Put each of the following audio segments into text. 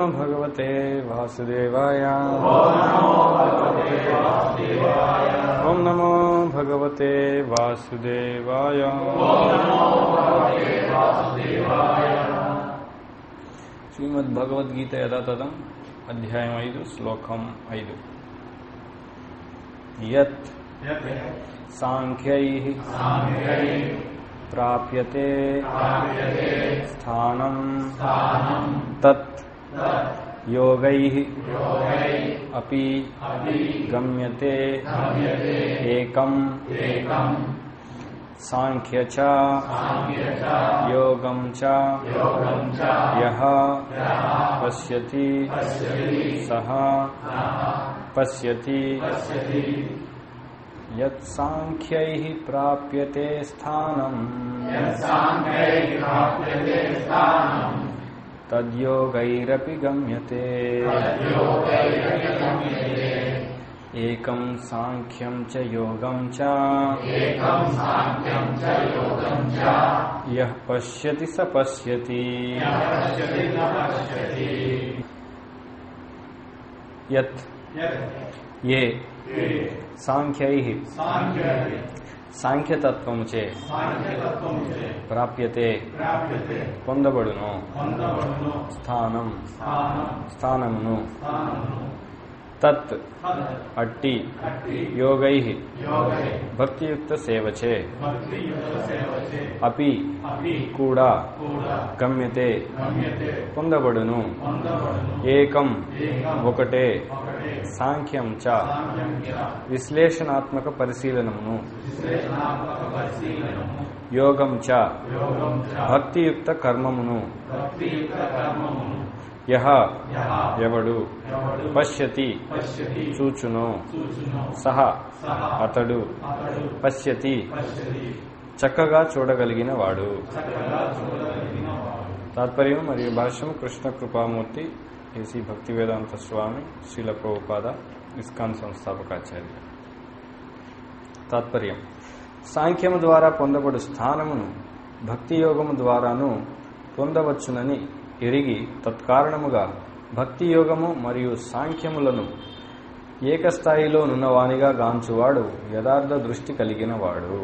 భగవతే వాసుదేవాయ. ఓం నమో భగవతే వాసుదేవాయ. శ్రీమద్ భగవద్గీత యథాతథం అధ్యాయం 5 శ్లోకం 5. యత్ సాంఖ్యైః ప్రాప్యతే స్థానం తత్ యోగైః అపి గమ్యతే ఏకం సాంఖ్య చ యోగం చ యః పశ్యతి సః పశ్యతి. యత్ సాంఖ్యైః ప్రాప్యతే స్థానం తద్యోగైరపి గమ్యతే ఏకం సాంఖ్యం చ యోగం చ యః పశ్యతి స పశ్యతి. యత్ ఏ సాంఖ్యైః సాంఖ్యతత్వముచే ప్రాప్యతే పొందబడును స్థానమును తత్ అట్టి యోగైః భక్తియుక్త సేవచే అపి కూడా గమ్యతే పొందబడును ఏకం ఒకటే సాంఖ్యం చ విశ్లేషణాత్మక పరిశీలనమును యోగం చ భక్తియుక్త కర్మమును యః ఎవడు పశ్యతి చూచును సహ అతడు పశ్యతి చక్కగా చూడగలిగిన వాడు. తాత్పర్యం మరియు భాష్యం కృష్ణ కృపామూర్తి ఏసీ భక్తివేదాంత స్వామి శ్రీల ప్రభుపాద ఇస్కాన్ సంస్థాపకాచార్య. తాత్పర్యం సాంఖ్యము ద్వారా పొందబడు స్థానమును భక్తి యోగము ద్వారాను పొందవచ్చునని ఎరిగి తత్కారణముగా భక్తి యోగము మరియు సాంఖ్యములను ఏకస్థాయిలో నున్నవానిగా గాంచువాడు యథార్థ దృష్టి కలిగిన వాడు.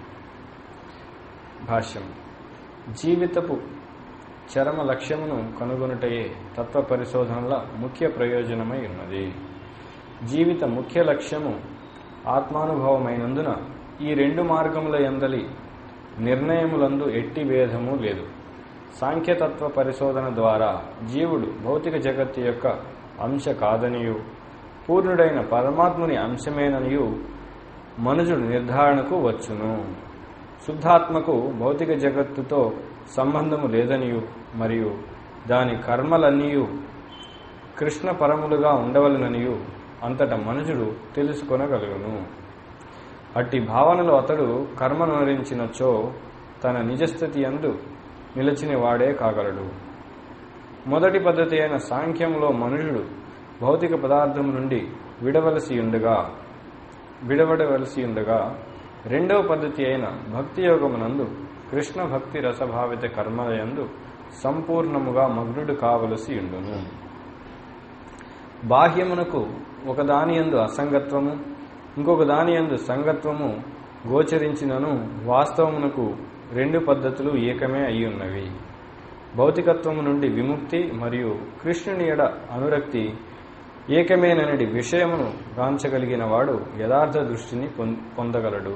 భాష్యం జీవితపు చరమ లక్ష్యమును కనుగొనుటయే తత్వ పరిశోధనల ముఖ్య ప్రయోజనమై ఉన్నది. జీవిత ముఖ్య లక్ష్యము ఆత్మానుభవమైనందున ఈ రెండు మార్గముల యందలి నిర్ణయములందు ఎట్టి భేదము లేదు. సాంఖ్యతత్వ పరిశోధన ద్వారా జీవుడు భౌతిక జగత్తు యొక్క అంశ కాదనియు పూర్ణుడైన పరమాత్ముని అంశమేననియు మనుజుడు నిర్ధారణకు వచ్చును. శుద్ధాత్మకు భౌతిక జగత్తుతో సంబంధము లేదనియు మరియు దాని కర్మలన్నీయు కృష్ణ పరములుగా ఉండవలననియు అంతటా మనుజుడు తెలుసుకొనగలుగును. అట్టి భావనలో అతడు కర్మను అనుసరించినచో తన నిజస్థితి యందు నిలిచిన వాడే కాగలడు. మొదటి పద్ధతి అయిన సాంఖ్యంలో మనుషుడు భౌతిక పదార్థము నుండి విడవడవలసి ఉండగా రెండవ పద్ధతి అయిన భక్తి యోగమునందు కృష్ణ భక్తి రసభావిత కర్మలయందు సంపూర్ణముగా మగ్నుడు కావలసి ఉండును. బాహ్యమునకు ఒకదానియందు అసంగత్వము ఇంకొక దానియందు సంగత్వము గోచరించినను వాస్తవమునకు రెండు పద్ధతులు ఏకమే అయి ఉన్నవి. భౌతికత్వము నుండి విముక్తి మరియు కృష్ణుని యెడ అనురక్తి ఏకమేనని విషయమును గాంచగలిగిన వాడు యథార్థ దృష్టిని పొందగలడు.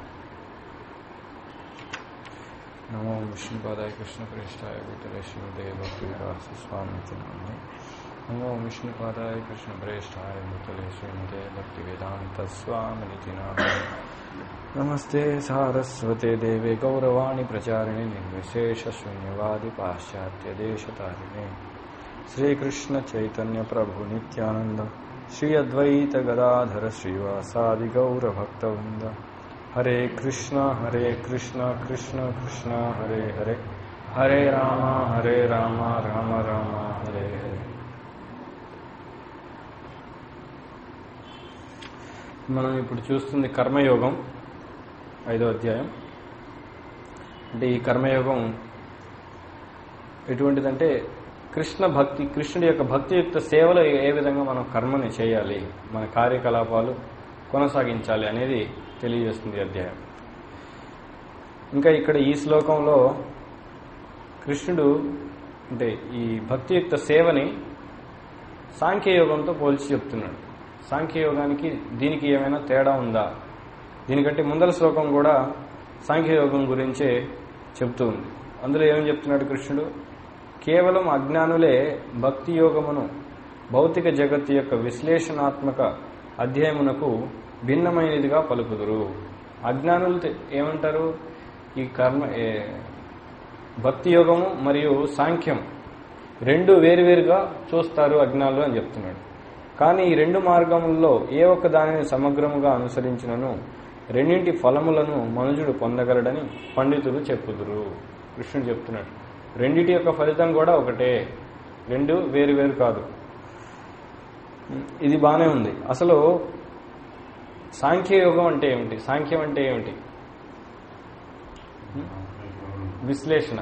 నమో విష్ణుపాదాయ కృష్ణ ప్రేష్టాయ భూతలే శ్రీమతే భక్తివేదాంత స్వామితి నమః. నమో విష్ణుపాదాయ కృష్ణ ప్రేష్టాయ భూతలే శ్రీమతే భక్తివేదాంత స్వామితి నమః. నమస్తే సారస్వతే దేవే గౌరవాణి ప్రచారిణి నిర్విశేష శూన్యవాది పాశ్చాత్య దేశతారిణి శ్రీకృష్ణ చైతన్య ప్రభు నిత్యానంద శ్రీ అద్వైత గదాధర శ్రీవాసాది గౌరభక్తవృంద. హరే కృష్ణ కృష్ణ కృష్ణ హరే హరే హరే రామ రామ రామ హరే హరే. మనం ఇప్పుడు చూస్తుంది కర్మయోగం 5వ అధ్యాయం. అంటే ఈ కర్మయోగం ఎటువంటిదంటే కృష్ణ భక్తి, కృష్ణుడి యొక్క భక్తియుక్త సేవలో ఏ విధంగా మనం కర్మని చేయాలి, మన కార్యకలాపాలు కొనసాగించాలి అనేది తెలియజేస్తుంది అధ్యాయం. ఇంకా ఇక్కడ ఈ శ్లోకంలో కృష్ణుడు అంటే ఈ భక్తియుక్త సేవని సాంఖ్యయోగంతో పోల్చి చెప్తున్నాడు. సాంఖ్యయోగానికి దీనికి ఏమైనా తేడా ఉందా? దీనికంటే ముందర శ్లోకం కూడా సాంఖ్యయోగం గురించే చెప్తూ ఉంది. అందులో ఏమని చెప్తున్నాడు కృష్ణుడు? కేవలం అజ్ఞానులే భక్తి యోగమును భౌతిక జగత్తు యొక్క విశ్లేషణాత్మక అధ్యయమునకు భిన్నమైనదిగా పలుకుదురు. అజ్ఞానులు ఏమంటారు? ఈ కర్మ భక్తి యోగము మరియు సాంఖ్యం రెండు వేరువేరుగా చూస్తారు అజ్ఞానులు అని చెప్తున్నాడు. కానీ ఈ రెండు మార్గములలో ఏ ఒక్క దానిని సమగ్రముగా అనుసరించినను రెండింటి ఫలములను మనుషుడు పొందగలడని పండితులు చెప్పుదురు. కృష్ణుడు చెప్తున్నాడు రెండిటి యొక్క ఫలితం కూడా ఒకటే, రెండు వేరు కాదు. ఇది బానే ఉంది. అసలు సాంఖ్యయోగం అంటే ఏమిటి? సాంఖ్యం అంటే ఏమిటి? విశ్లేషణ,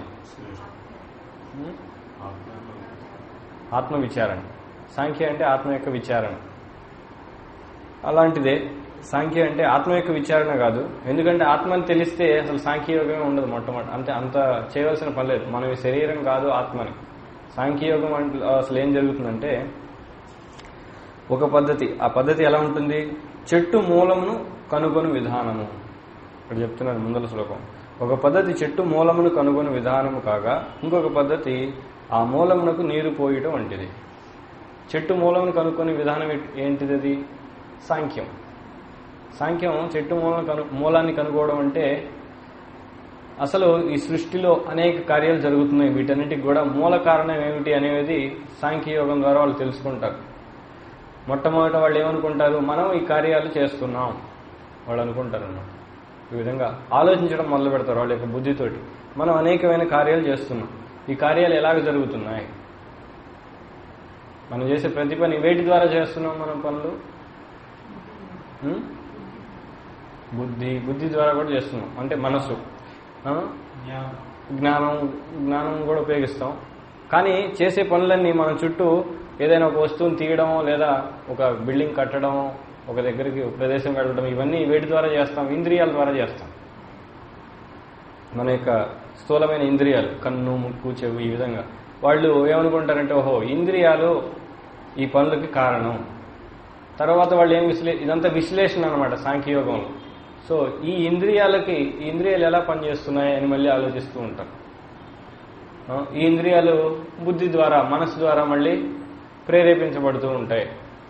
ఆత్మ విచారణ. సాంఖ్య అంటే ఆత్మ యొక్క విచారణ. అలాంటిదే సాంఖ్య అంటే ఆత్మ యొక్క విచారణ కాదు. ఎందుకంటే ఆత్మని తెలిస్తే అసలు సాంఖ్యయోగమే ఉండదు. మొట్టమొదటి అంత చేయవలసిన పని లేదు. మనం ఈ శరీరం కాదు ఆత్మని. సాంఖ్యయోగం అంటే అసలు ఏం జరుగుతుందంటే ఒక పద్ధతి. ఆ పద్ధతి ఎలా ఉంటుంది? చెట్టు మూలమును కనుగొని విధానము. ఇక్కడ చెప్తున్నారు ముందల శ్లోకం. ఒక పద్ధతి చెట్టు మూలమును కనుగొని విధానము కాగా ఇంకొక పద్ధతి ఆ మూలమునకు నీరు పోయటం వంటిది. చెట్టు మూలమును కనుక్కొని విధానం ఏంటిది? అది సాంఖ్యం. సాంఖ్యం చెట్టు మూలాన్ని కనుక్కోవడం అంటే అసలు ఈ సృష్టిలో అనేక కార్యాలు జరుగుతున్నాయి, వీటన్నిటికి కూడా మూల కారణం ఏమిటి అనేది సాంఖ్యయోగం ద్వారా వాళ్ళు తెలుసుకుంటారు. మొట్టమొదట వాళ్ళు ఏమనుకుంటారు? మనం ఈ కార్యాలు చేస్తున్నాం వాళ్ళు అనుకుంటారు అన్నమాట. ఈ విధంగా ఆలోచించడం మొదలు పెడతారు వాళ్ళ యొక్క బుద్ధితోటి. మనం అనేకమైన కార్యాలు చేస్తున్నాం, ఈ కార్యాలు ఎలాగ జరుగుతున్నాయి, మనం చేసే ప్రతి పని వేటి ద్వారా చేస్తున్నాం మనం పనులు? బుద్ధి ద్వారా కూడా చేస్తున్నాం. అంటే మనసు, జ్ఞానం కూడా ఉపయోగిస్తాం. కానీ చేసే పనులన్నీ మన చుట్టూ ఏదైనా ఒక వస్తువుని తీయడం, లేదా ఒక బిల్డింగ్ కట్టడం, ఒక దగ్గరికి ప్రదేశం వెళ్ళడం, ఇవన్నీ వేటి ద్వారా చేస్తాం? ఇంద్రియాల ద్వారా చేస్తాం. మన యొక్క స్థూలమైన ఇంద్రియాలు, కన్ను, ముక్కు, చెవి, ఈ విధంగా వాళ్ళు ఏమనుకుంటారంటే ఓహో ఇంద్రియాలు ఈ పనులకి కారణం. తర్వాత వాళ్ళు ఇదంతా విశ్లేషణ అనమాట సాంఖ్యయోగంలో. సో ఈ ఇంద్రియాలు ఎలా పనిచేస్తున్నాయి అని మళ్ళీ ఆలోచిస్తూ ఉంటారు. ఈ ఇంద్రియాలు బుద్ధి ద్వారా, మనసు ద్వారా మళ్ళీ ప్రేరేపించబడుతూ ఉంటాయి.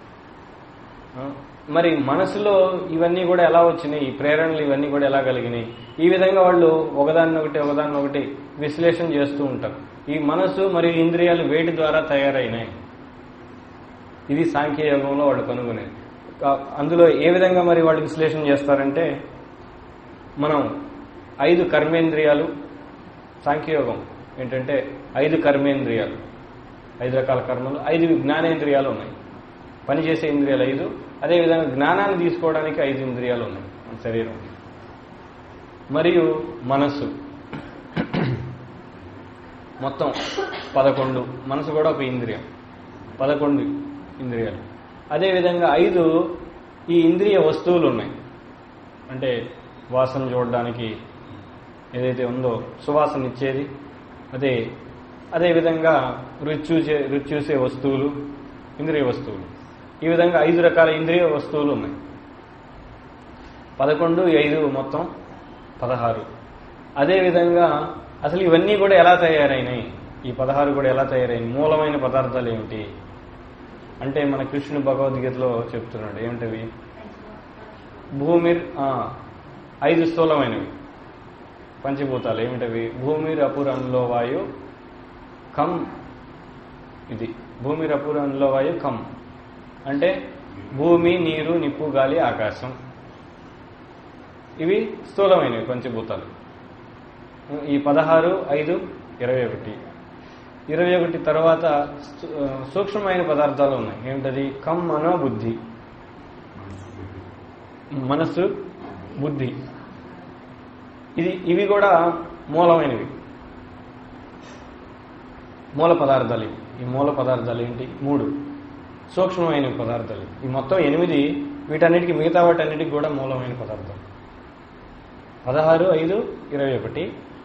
మరి మనసులో ఇవన్నీ కూడా ఎలా వచ్చినాయి, ఈ ప్రేరణలు ఇవన్నీ కూడా ఎలా కలిగినాయి? ఈ విధంగా వాళ్ళు ఒకదాన్నొకటి విశ్లేషణ చేస్తూ ఉంటారు. ఈ మనసు మరియు ఇంద్రియాలు వేటి ద్వారా తయారైనాయి? ఇది సాంఖ్యయోగంలో వాళ్ళు కనుగొనేది. అందులో ఏ విధంగా మరి వాళ్ళు విశ్లేషణ చేస్తారంటే మనం 5 కర్మేంద్రియాలు, సాంఖ్యయోగం ఏంటంటే 5 కర్మేంద్రియాలు, 5 రకాల కర్మలు, 5 జ్ఞానేంద్రియాలు ఉన్నాయి. పనిచేసే ఇంద్రియాలు 5, అదేవిధంగా జ్ఞానాన్ని తీసుకోవడానికి 5 ఇంద్రియాలు ఉన్నాయి మన శరీరం. మరియు మనస్సు మొత్తం 11. మనసు కూడా ఒక ఇంద్రియం, 11 ఇంద్రియాలు. అదేవిధంగా 5 ఈ ఇంద్రియ వస్తువులు ఉన్నాయి. అంటే వాసన చూడడానికి ఏదైతే ఉందో సువాసన ఇచ్చేది, అదేవిధంగా రుచి చూసే వస్తువులు, ఇంద్రియ వస్తువులు. ఈ విధంగా 5 రకాల ఇంద్రియ వస్తువులు ఉన్నాయి. 11, 5 మొత్తం 16. అదేవిధంగా అసలు ఇవన్నీ కూడా ఎలా తయారైనాయి? ఈ 16 కూడా ఎలా తయారైనాయి? మూలమైన పదార్థాలు ఏమిటి అంటే మన కృష్ణుడు భగవద్గీతలో చెప్తున్నాడు. ఏమిటవి? భూమిర్ 5 స్థూలమైనవి పంచభూతాలు. ఏమిటవి? భూమిర్ అపురంలో వాయు కం. ఇది భూమిర్ అపురంలో వాయు కం అంటే భూమి, నీరు, నిప్పు, గాలి, ఆకాశం. ఇవి స్థూలమైనవి పంచభూతాలు. ఈ 16, 5, 21. 21 తర్వాత సూక్ష్మమైన పదార్థాలు ఉన్నాయి. ఏమిటది? కం, మనో, బుద్ధి. మనస్సు, బుద్ధి, ఇవి కూడా మూలమైనవి, మూల పదార్థాలు. ఈ మూల పదార్థాలు ఏంటి? 3 సూక్ష్మమైన పదార్థాలు. ఈ మొత్తం 8 వీటన్నిటికీ మిగతా వాటన్నిటికి కూడా మూలమైన పదార్థాలు. 16, 5, 21.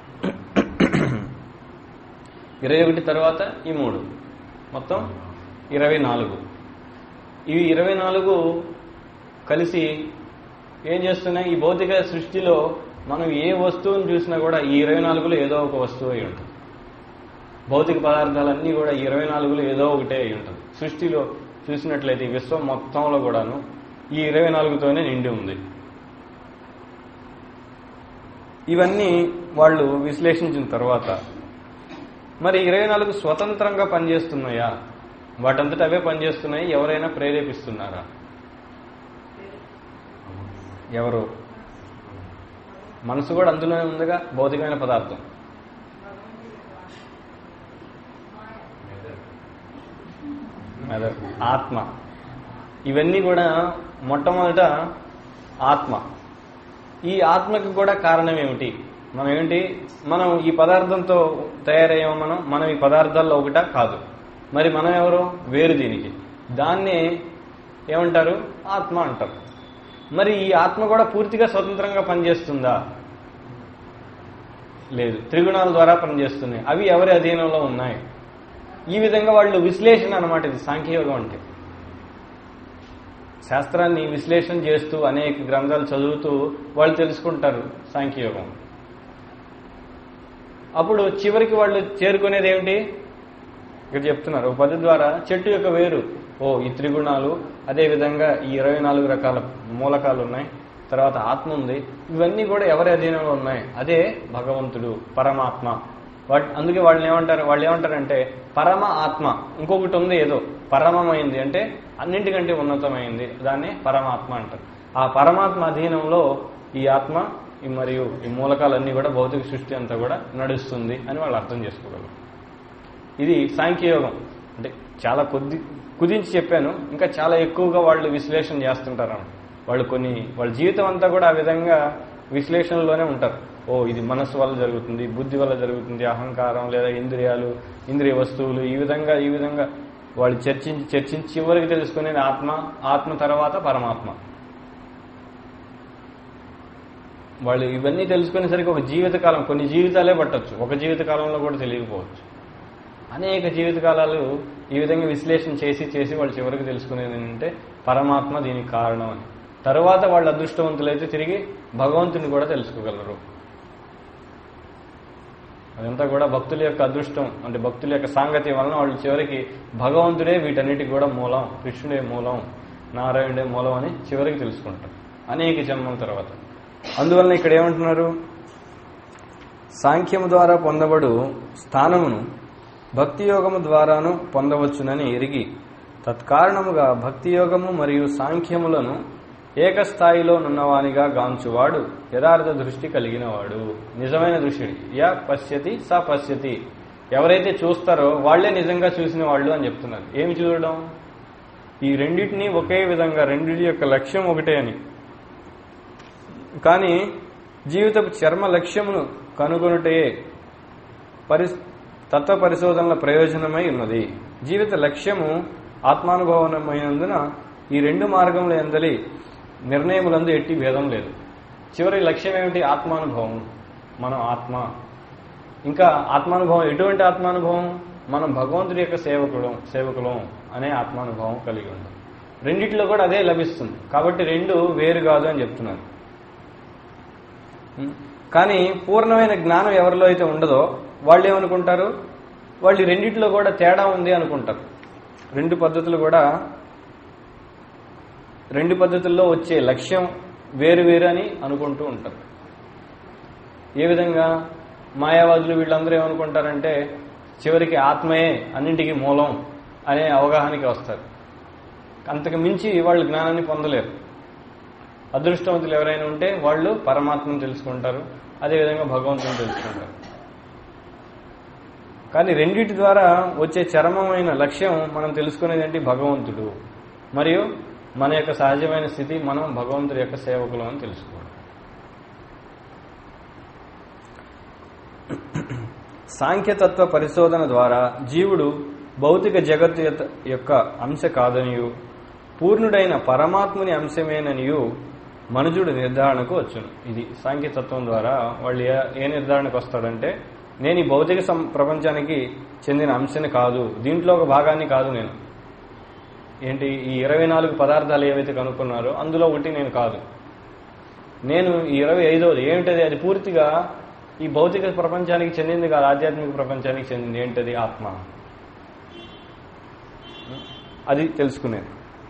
21 తర్వాత ఈ 3 మొత్తం 24. ఇవి 24 కలిసి ఏం చేస్తున్నాయి? ఈ భౌతిక సృష్టిలో మనం ఏ వస్తువుని చూసినా కూడా ఈ 24లో ఏదో ఒక వస్తువు అయి ఉంటుంది. భౌతిక పదార్థాలన్నీ కూడా ఈ 24లో ఏదో ఒకటే అయి ఉంటుంది. సృష్టిలో చూసినట్లయితే ఈ విశ్వం మొత్తంలో కూడాను ఈ 24తోనే నిండి ఉంది. ఇవన్నీ వాళ్ళు విశ్లేషించిన తర్వాత మరి 24 స్వతంత్రంగా పనిచేస్తున్నాయా? వాటంతట అవే పనిచేస్తున్నాయి? ఎవరైనా ప్రేరేపిస్తున్నారా? ఎవరు? మనసు కూడా అందులోనే ఉందిగా, భౌతికమైన పదార్థం. ఆత్మ. ఇవన్నీ కూడా మొట్టమొదట ఆత్మ. ఈ ఆత్మకి కూడా కారణం ఏమిటి? మనం ఈ పదార్థంతో తయారయ్యాము. మనం ఈ పదార్థాల్లో ఒకటా? కాదు. మరి మనం ఎవరు? వేరు దీనికి. దాన్నే ఏమంటారు? ఆత్మ అంటారు. మరి ఈ ఆత్మ కూడా పూర్తిగా స్వతంత్రంగా పనిచేస్తుందా? లేదు. త్రిగుణాల ద్వారా పనిచేస్తున్నాయి. అవి ఎవరి అధీనంలో ఉన్నాయి? ఈ విధంగా వాళ్ళు విశ్లేషణ అన్నమాట. ఇది సాంఖ్యయోగం అంటే. శాస్త్రాన్ని విశ్లేషణ చేస్తూ అనేక గ్రంథాలు చదువుతూ వాళ్ళు తెలుసుకుంటారు సాంఖ్యయోగం. అప్పుడు చివరికి వాళ్ళు చేరుకునేది ఏమిటి? ఇక్కడ చెప్తున్నారు ఒక పద్ధతి ద్వారా చెట్టు యొక్క వేరు. ఈ త్రిగుణాలు, అదేవిధంగా ఈ 24 రకాల మూలకాలు ఉన్నాయి, తర్వాత ఆత్మ ఉంది. ఇవన్నీ కూడా ఎవరి అధీనంలో ఉన్నాయి? అదే భగవంతుడు, పరమాత్మ. అందుకే వాళ్ళు ఏమంటారంటే పరమ ఆత్మ. ఇంకొకటి ఉంది ఏదో పరమమైంది అంటే అన్నింటికంటే ఉన్నతమైంది, దాన్ని పరమాత్మ అంటారు. ఆ పరమాత్మ అధీనంలో ఈ ఆత్మ మరియు ఈ మూలకాలన్నీ కూడా భౌతిక సృష్టి అంతా కూడా నడుస్తుంది అని వాళ్ళు అర్థం చేసుకోగలరు. ఇది సాంఖ్యయోగం అంటే. చాలా కుదించి చెప్పాను. ఇంకా చాలా ఎక్కువగా వాళ్ళు విశ్లేషణ చేస్తుంటారు. వాళ్ళ జీవితం అంతా కూడా ఆ విధంగా విశ్లేషణలోనే ఉంటారు. ఇది మనస్సు వల్ల జరుగుతుంది, బుద్ధి వల్ల జరుగుతుంది, అహంకారం లేదా ఇంద్రియాలు, ఇంద్రియ వస్తువులు, ఈ విధంగా వాళ్ళు చర్చించి చివరికి తెలుసుకునేది ఆత్మ తర్వాత పరమాత్మ. వాళ్ళు ఇవన్నీ తెలుసుకునేసరికి ఒక జీవితకాలం, కొన్ని జీవితాలే పట్టొచ్చు, ఒక జీవితకాలంలో కూడా తెలియకపోవచ్చు. అనేక జీవితకాలాలు ఈ విధంగా విశ్లేషణ చేసి వాళ్ళు చివరికి తెలుసుకునేది ఏంటంటే పరమాత్మ దీనికి కారణం అని. తర్వాత వాళ్ళు అదృష్టవంతులైతే తిరిగి భగవంతుని కూడా తెలుసుకోగలరు. అదంతా కూడా భక్తుల యొక్క అదృష్టం. అంటే భక్తుల యొక్క సాంగత్యం వలన వాళ్ళు చివరికి భగవంతుడే వీటన్నిటికి కూడా మూలం, కృష్ణుడే మూలం, నారాయణుడే మూలం అని చివరికి తెలుసుకుంటారు అనేక జన్మల తర్వాత. అందువలన ఇక్కడ ఏమంటున్నారు? సాంఖ్యము ద్వారా పొందబడు స్థానమును భక్తి యోగము ద్వారాను పొందవచ్చునని ఎరిగి తత్కారణముగా భక్తి యోగము మరియు సాంఖ్యములను ఏకస్థాయిలో నున్నవానిగా గాంచువాడు యథార్థ దృష్టి కలిగినవాడు, నిజమైన దృష్టి. యా పశ్యతి స పశ్యతి. ఎవరైతే చూస్తారో వాళ్లే నిజంగా చూసిన వాళ్ళు అని చెప్తున్నారు. ఏమి చూడడం? ఈ రెండింటినీ ఒకే విధంగా, రెండింటి యొక్క లక్ష్యం ఒకటే అని. కానీ జీవితపు చర్మ లక్ష్యమును కనుగొనుటే తత్వ పరిశోధనల ప్రయోజనమై ఉన్నది. జీవిత లక్ష్యము ఆత్మానుభవమైనందున ఈ రెండు మార్గముల యందలి నిర్ణయములందు ఎట్టి భేదం లేదు. చివరి లక్ష్యం ఏమిటి? ఆత్మానుభవం. మనం ఆత్మ. ఇంకా ఆత్మానుభవం ఎటువంటి ఆత్మానుభవం? మనం భగవంతుడి యొక్క సేవకులం అనే ఆత్మానుభవం కలిగి ఉంటాం. రెండిట్లో కూడా అదే లభిస్తుంది. కాబట్టి రెండు వేరు కాదు అని చెప్తున్నారు. కానీ పూర్ణమైన జ్ఞానం ఎవరిలో అయితే ఉండదో వాళ్ళు ఏమనుకుంటారు? వాళ్ళు రెండిట్లో కూడా తేడా ఉంది అనుకుంటారు. రెండు పద్ధతుల్లో వచ్చే లక్ష్యం వేరు అని అనుకుంటూ ఉంటారు. ఏ విధంగా? మాయావాదులు వీళ్ళందరూ ఏమనుకుంటారంటే చివరికి ఆత్మయే అన్నింటికీ మూలం అనే అవగాహనకి వస్తారు. అంతకు మించి వాళ్ళు జ్ఞానాన్ని పొందలేరు. అదృష్టవంతులు ఎవరైనా ఉంటే వాళ్ళు పరమాత్మను తెలుసుకుంటారు, అదేవిధంగా భగవంతుని తెలుసుకుంటారు. కానీ రెండిటి ద్వారా వచ్చే చరమమైన లక్ష్యం మనం తెలుసుకునేది ఏంటి? భగవంతుడు. మరియు మన యొక్క సహజమైన స్థితి మనం భగవంతుడి యొక్క సేవకులు అని తెలుసుకోవడం. సాంఖ్యతత్వ పరిశోధన ద్వారా జీవుడు భౌతిక జగత్తు యొక్క అంశ కాదనియు పూర్ణుడైన పరమాత్ముని అంశమేననియు మనుజుడు నిర్ధారణకు వచ్చును. ఇది సాంఖ్యతత్వం ద్వారా వాళ్ళు ఏ నిర్ధారణకు వస్తాడంటే, నేను ఈ భౌతిక ప్రపంచానికి చెందిన అంశని కాదు, దీంట్లో ఒక భాగాన్ని కాదు, నేను ఏంటి ఈ 24 పదార్థాలు ఏవైతే కనుక్కున్నారో అందులో ఒకటి నేను కాదు, నేను ఈ 25వది ఏమిటది, అది పూర్తిగా ఈ భౌతిక ప్రపంచానికి చెందింది కాదు, ఆధ్యాత్మిక ప్రపంచానికి చెందింది. ఏంటది? ఆత్మ. అది తెలుసుకునేది.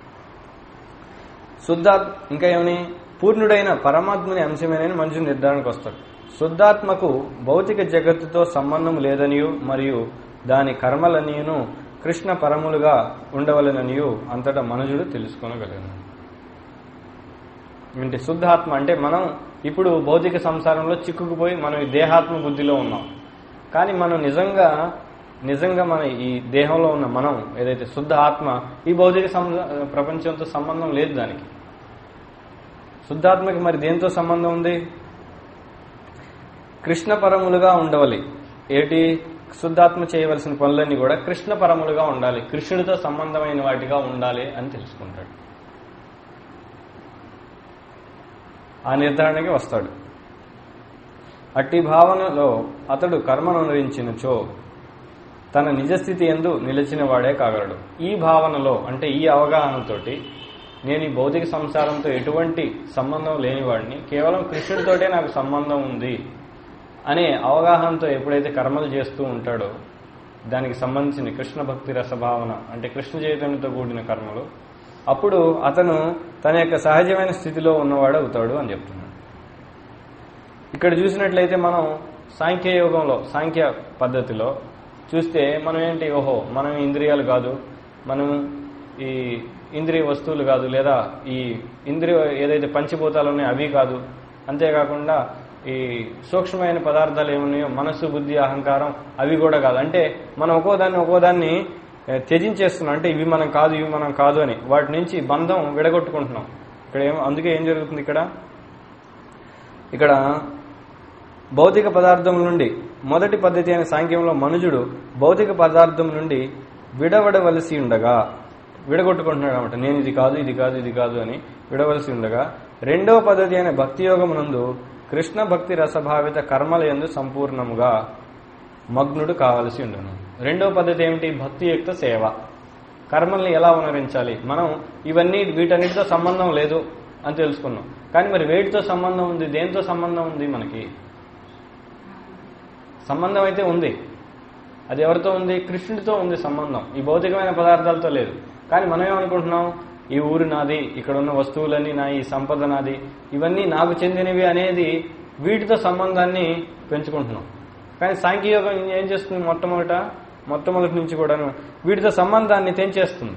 ఇంకా ఏమని? పూర్ణుడైన పరమాత్మని అంశమేనని మనుషులు నిర్ధారణకు వస్తాడు. శుద్ధాత్మకు భౌతిక జగత్తుతో సంబంధం లేదనియు మరియు దాని కర్మలనియును కృష్ణ పరములుగా ఉండవలననియు అంతటా మనుషుడు తెలుసుకోగలను. అంటే శుద్ధాత్మ అంటే మనం ఇప్పుడు భౌతిక సంసారంలో చిక్కుకుపోయి మనం ఈ దేహాత్మ బుద్ధిలో ఉన్నాం. కానీ మనం నిజంగా మన ఈ దేహంలో ఉన్న మనం ఏదైతే శుద్ధ ఆత్మ, ఈ భౌతిక ప్రపంచంతో సంబంధం లేదు. దానికి శుద్ధాత్మకి మరి దేంతో సంబంధం ఉంది? కృష్ణ పరములుగా ఉండవాలి. ఏటి? శుద్ధాత్మ చేయవలసిన పనులన్నీ కూడా కృష్ణ పరములుగా ఉండాలి, కృష్ణుడితో సంబంధమైన వాటిగా ఉండాలి అని తెలుసుకుంటాడు. ఆ నిర్ధారణకి వస్తాడు. అట్టి భావనలో అతడు కర్మను అనుసరించినచో తన నిజస్థితి యందు నిలిచిన వాడే కాగలడు. ఈ భావనలో అంటే ఈ అవగాహనతోటి నేను ఈ భౌతిక సంసారంతో ఎటువంటి సంబంధం లేనివాడిని, కేవలం కృష్ణుడితోటే నాకు సంబంధం ఉంది అనే అవగాహనతో ఎప్పుడైతే కర్మలు చేస్తూ ఉంటాడో, దానికి సంబంధించిన కృష్ణ భక్తి రసభావన అంటే కృష్ణ చైతన్యంతో కూడిన కర్మలు, అప్పుడు అతను తన యొక్క సహజమైన స్థితిలో ఉన్నవాడు అవుతాడు అని చెప్తున్నాడు. ఇక్కడ చూసినట్లయితే మనం సాంఖ్యయోగంలో, సాంఖ్య పద్ధతిలో చూస్తే మనం ఏంటి, ఓహో మనం ఇంద్రియాలు కాదు, మనం ఈ ఇంద్రియ వస్తువులు కాదు, లేదా ఈ ఇంద్రియ ఏదైతే పంచభూతాలు ఉన్నాయో అవి కాదు, అంతేకాకుండా ఈ సూక్ష్మమైన పదార్థాలు ఏమున్నాయో మనస్సు, బుద్ధి, అహంకారం అవి కూడా కాదు. అంటే మనం ఒక్కోదాన్ని త్యజించేస్తున్నాం. అంటే ఇవి మనం కాదు అని వాటి నుంచి బంధం విడగొట్టుకుంటున్నాం. అందుకే ఏం జరుగుతుంది ఇక్కడ భౌతిక పదార్థం నుండి మొదటి పద్ధతి అయిన సాంఖ్యంలో మనుజుడు భౌతిక పదార్థం నుండి విడవడవలసి ఉండగా విడగొట్టుకుంటున్నాడు అనమాట. నేను ఇది కాదు అని విడవలసి ఉండగా, రెండవ పద్ధతి అయిన భక్తి యోగమునందు కృష్ణ భక్తి రసభావిత కర్మల యందు సంపూర్ణముగా మగ్నుడు కావలసి ఉండను. రెండవ పద్ధతి ఏమిటి? భక్తియుక్త సేవ. కర్మల్ని ఎలా ఉనరించాలి, మనం వీటన్నిటితో సంబంధం లేదు అని తెలుసుకున్నాం. కానీ మరి వేటితో సంబంధం ఉంది, దేంతో సంబంధం ఉంది? మనకి సంబంధం అయితే ఉంది. అది ఎవరితో ఉంది? కృష్ణుడితో ఉంది సంబంధం, ఈ భౌతికమైన పదార్థాలతో లేదు. కానీ మనం ఏమనుకుంటున్నాం, ఈ ఊరు నాది, ఇక్కడ ఉన్న వస్తువులన్నీ నా, ఈ సంపద నాది, ఇవన్నీ నాకు చెందినవి అనేది వీటితో సంబంధాన్ని పెంచుకుంటున్నాం. కానీ సాంఖ్యయోగం ఏం చేస్తుంది? మొట్టమొదటి నుంచి కూడా వీటితో సంబంధాన్ని తెంచేస్తుంది.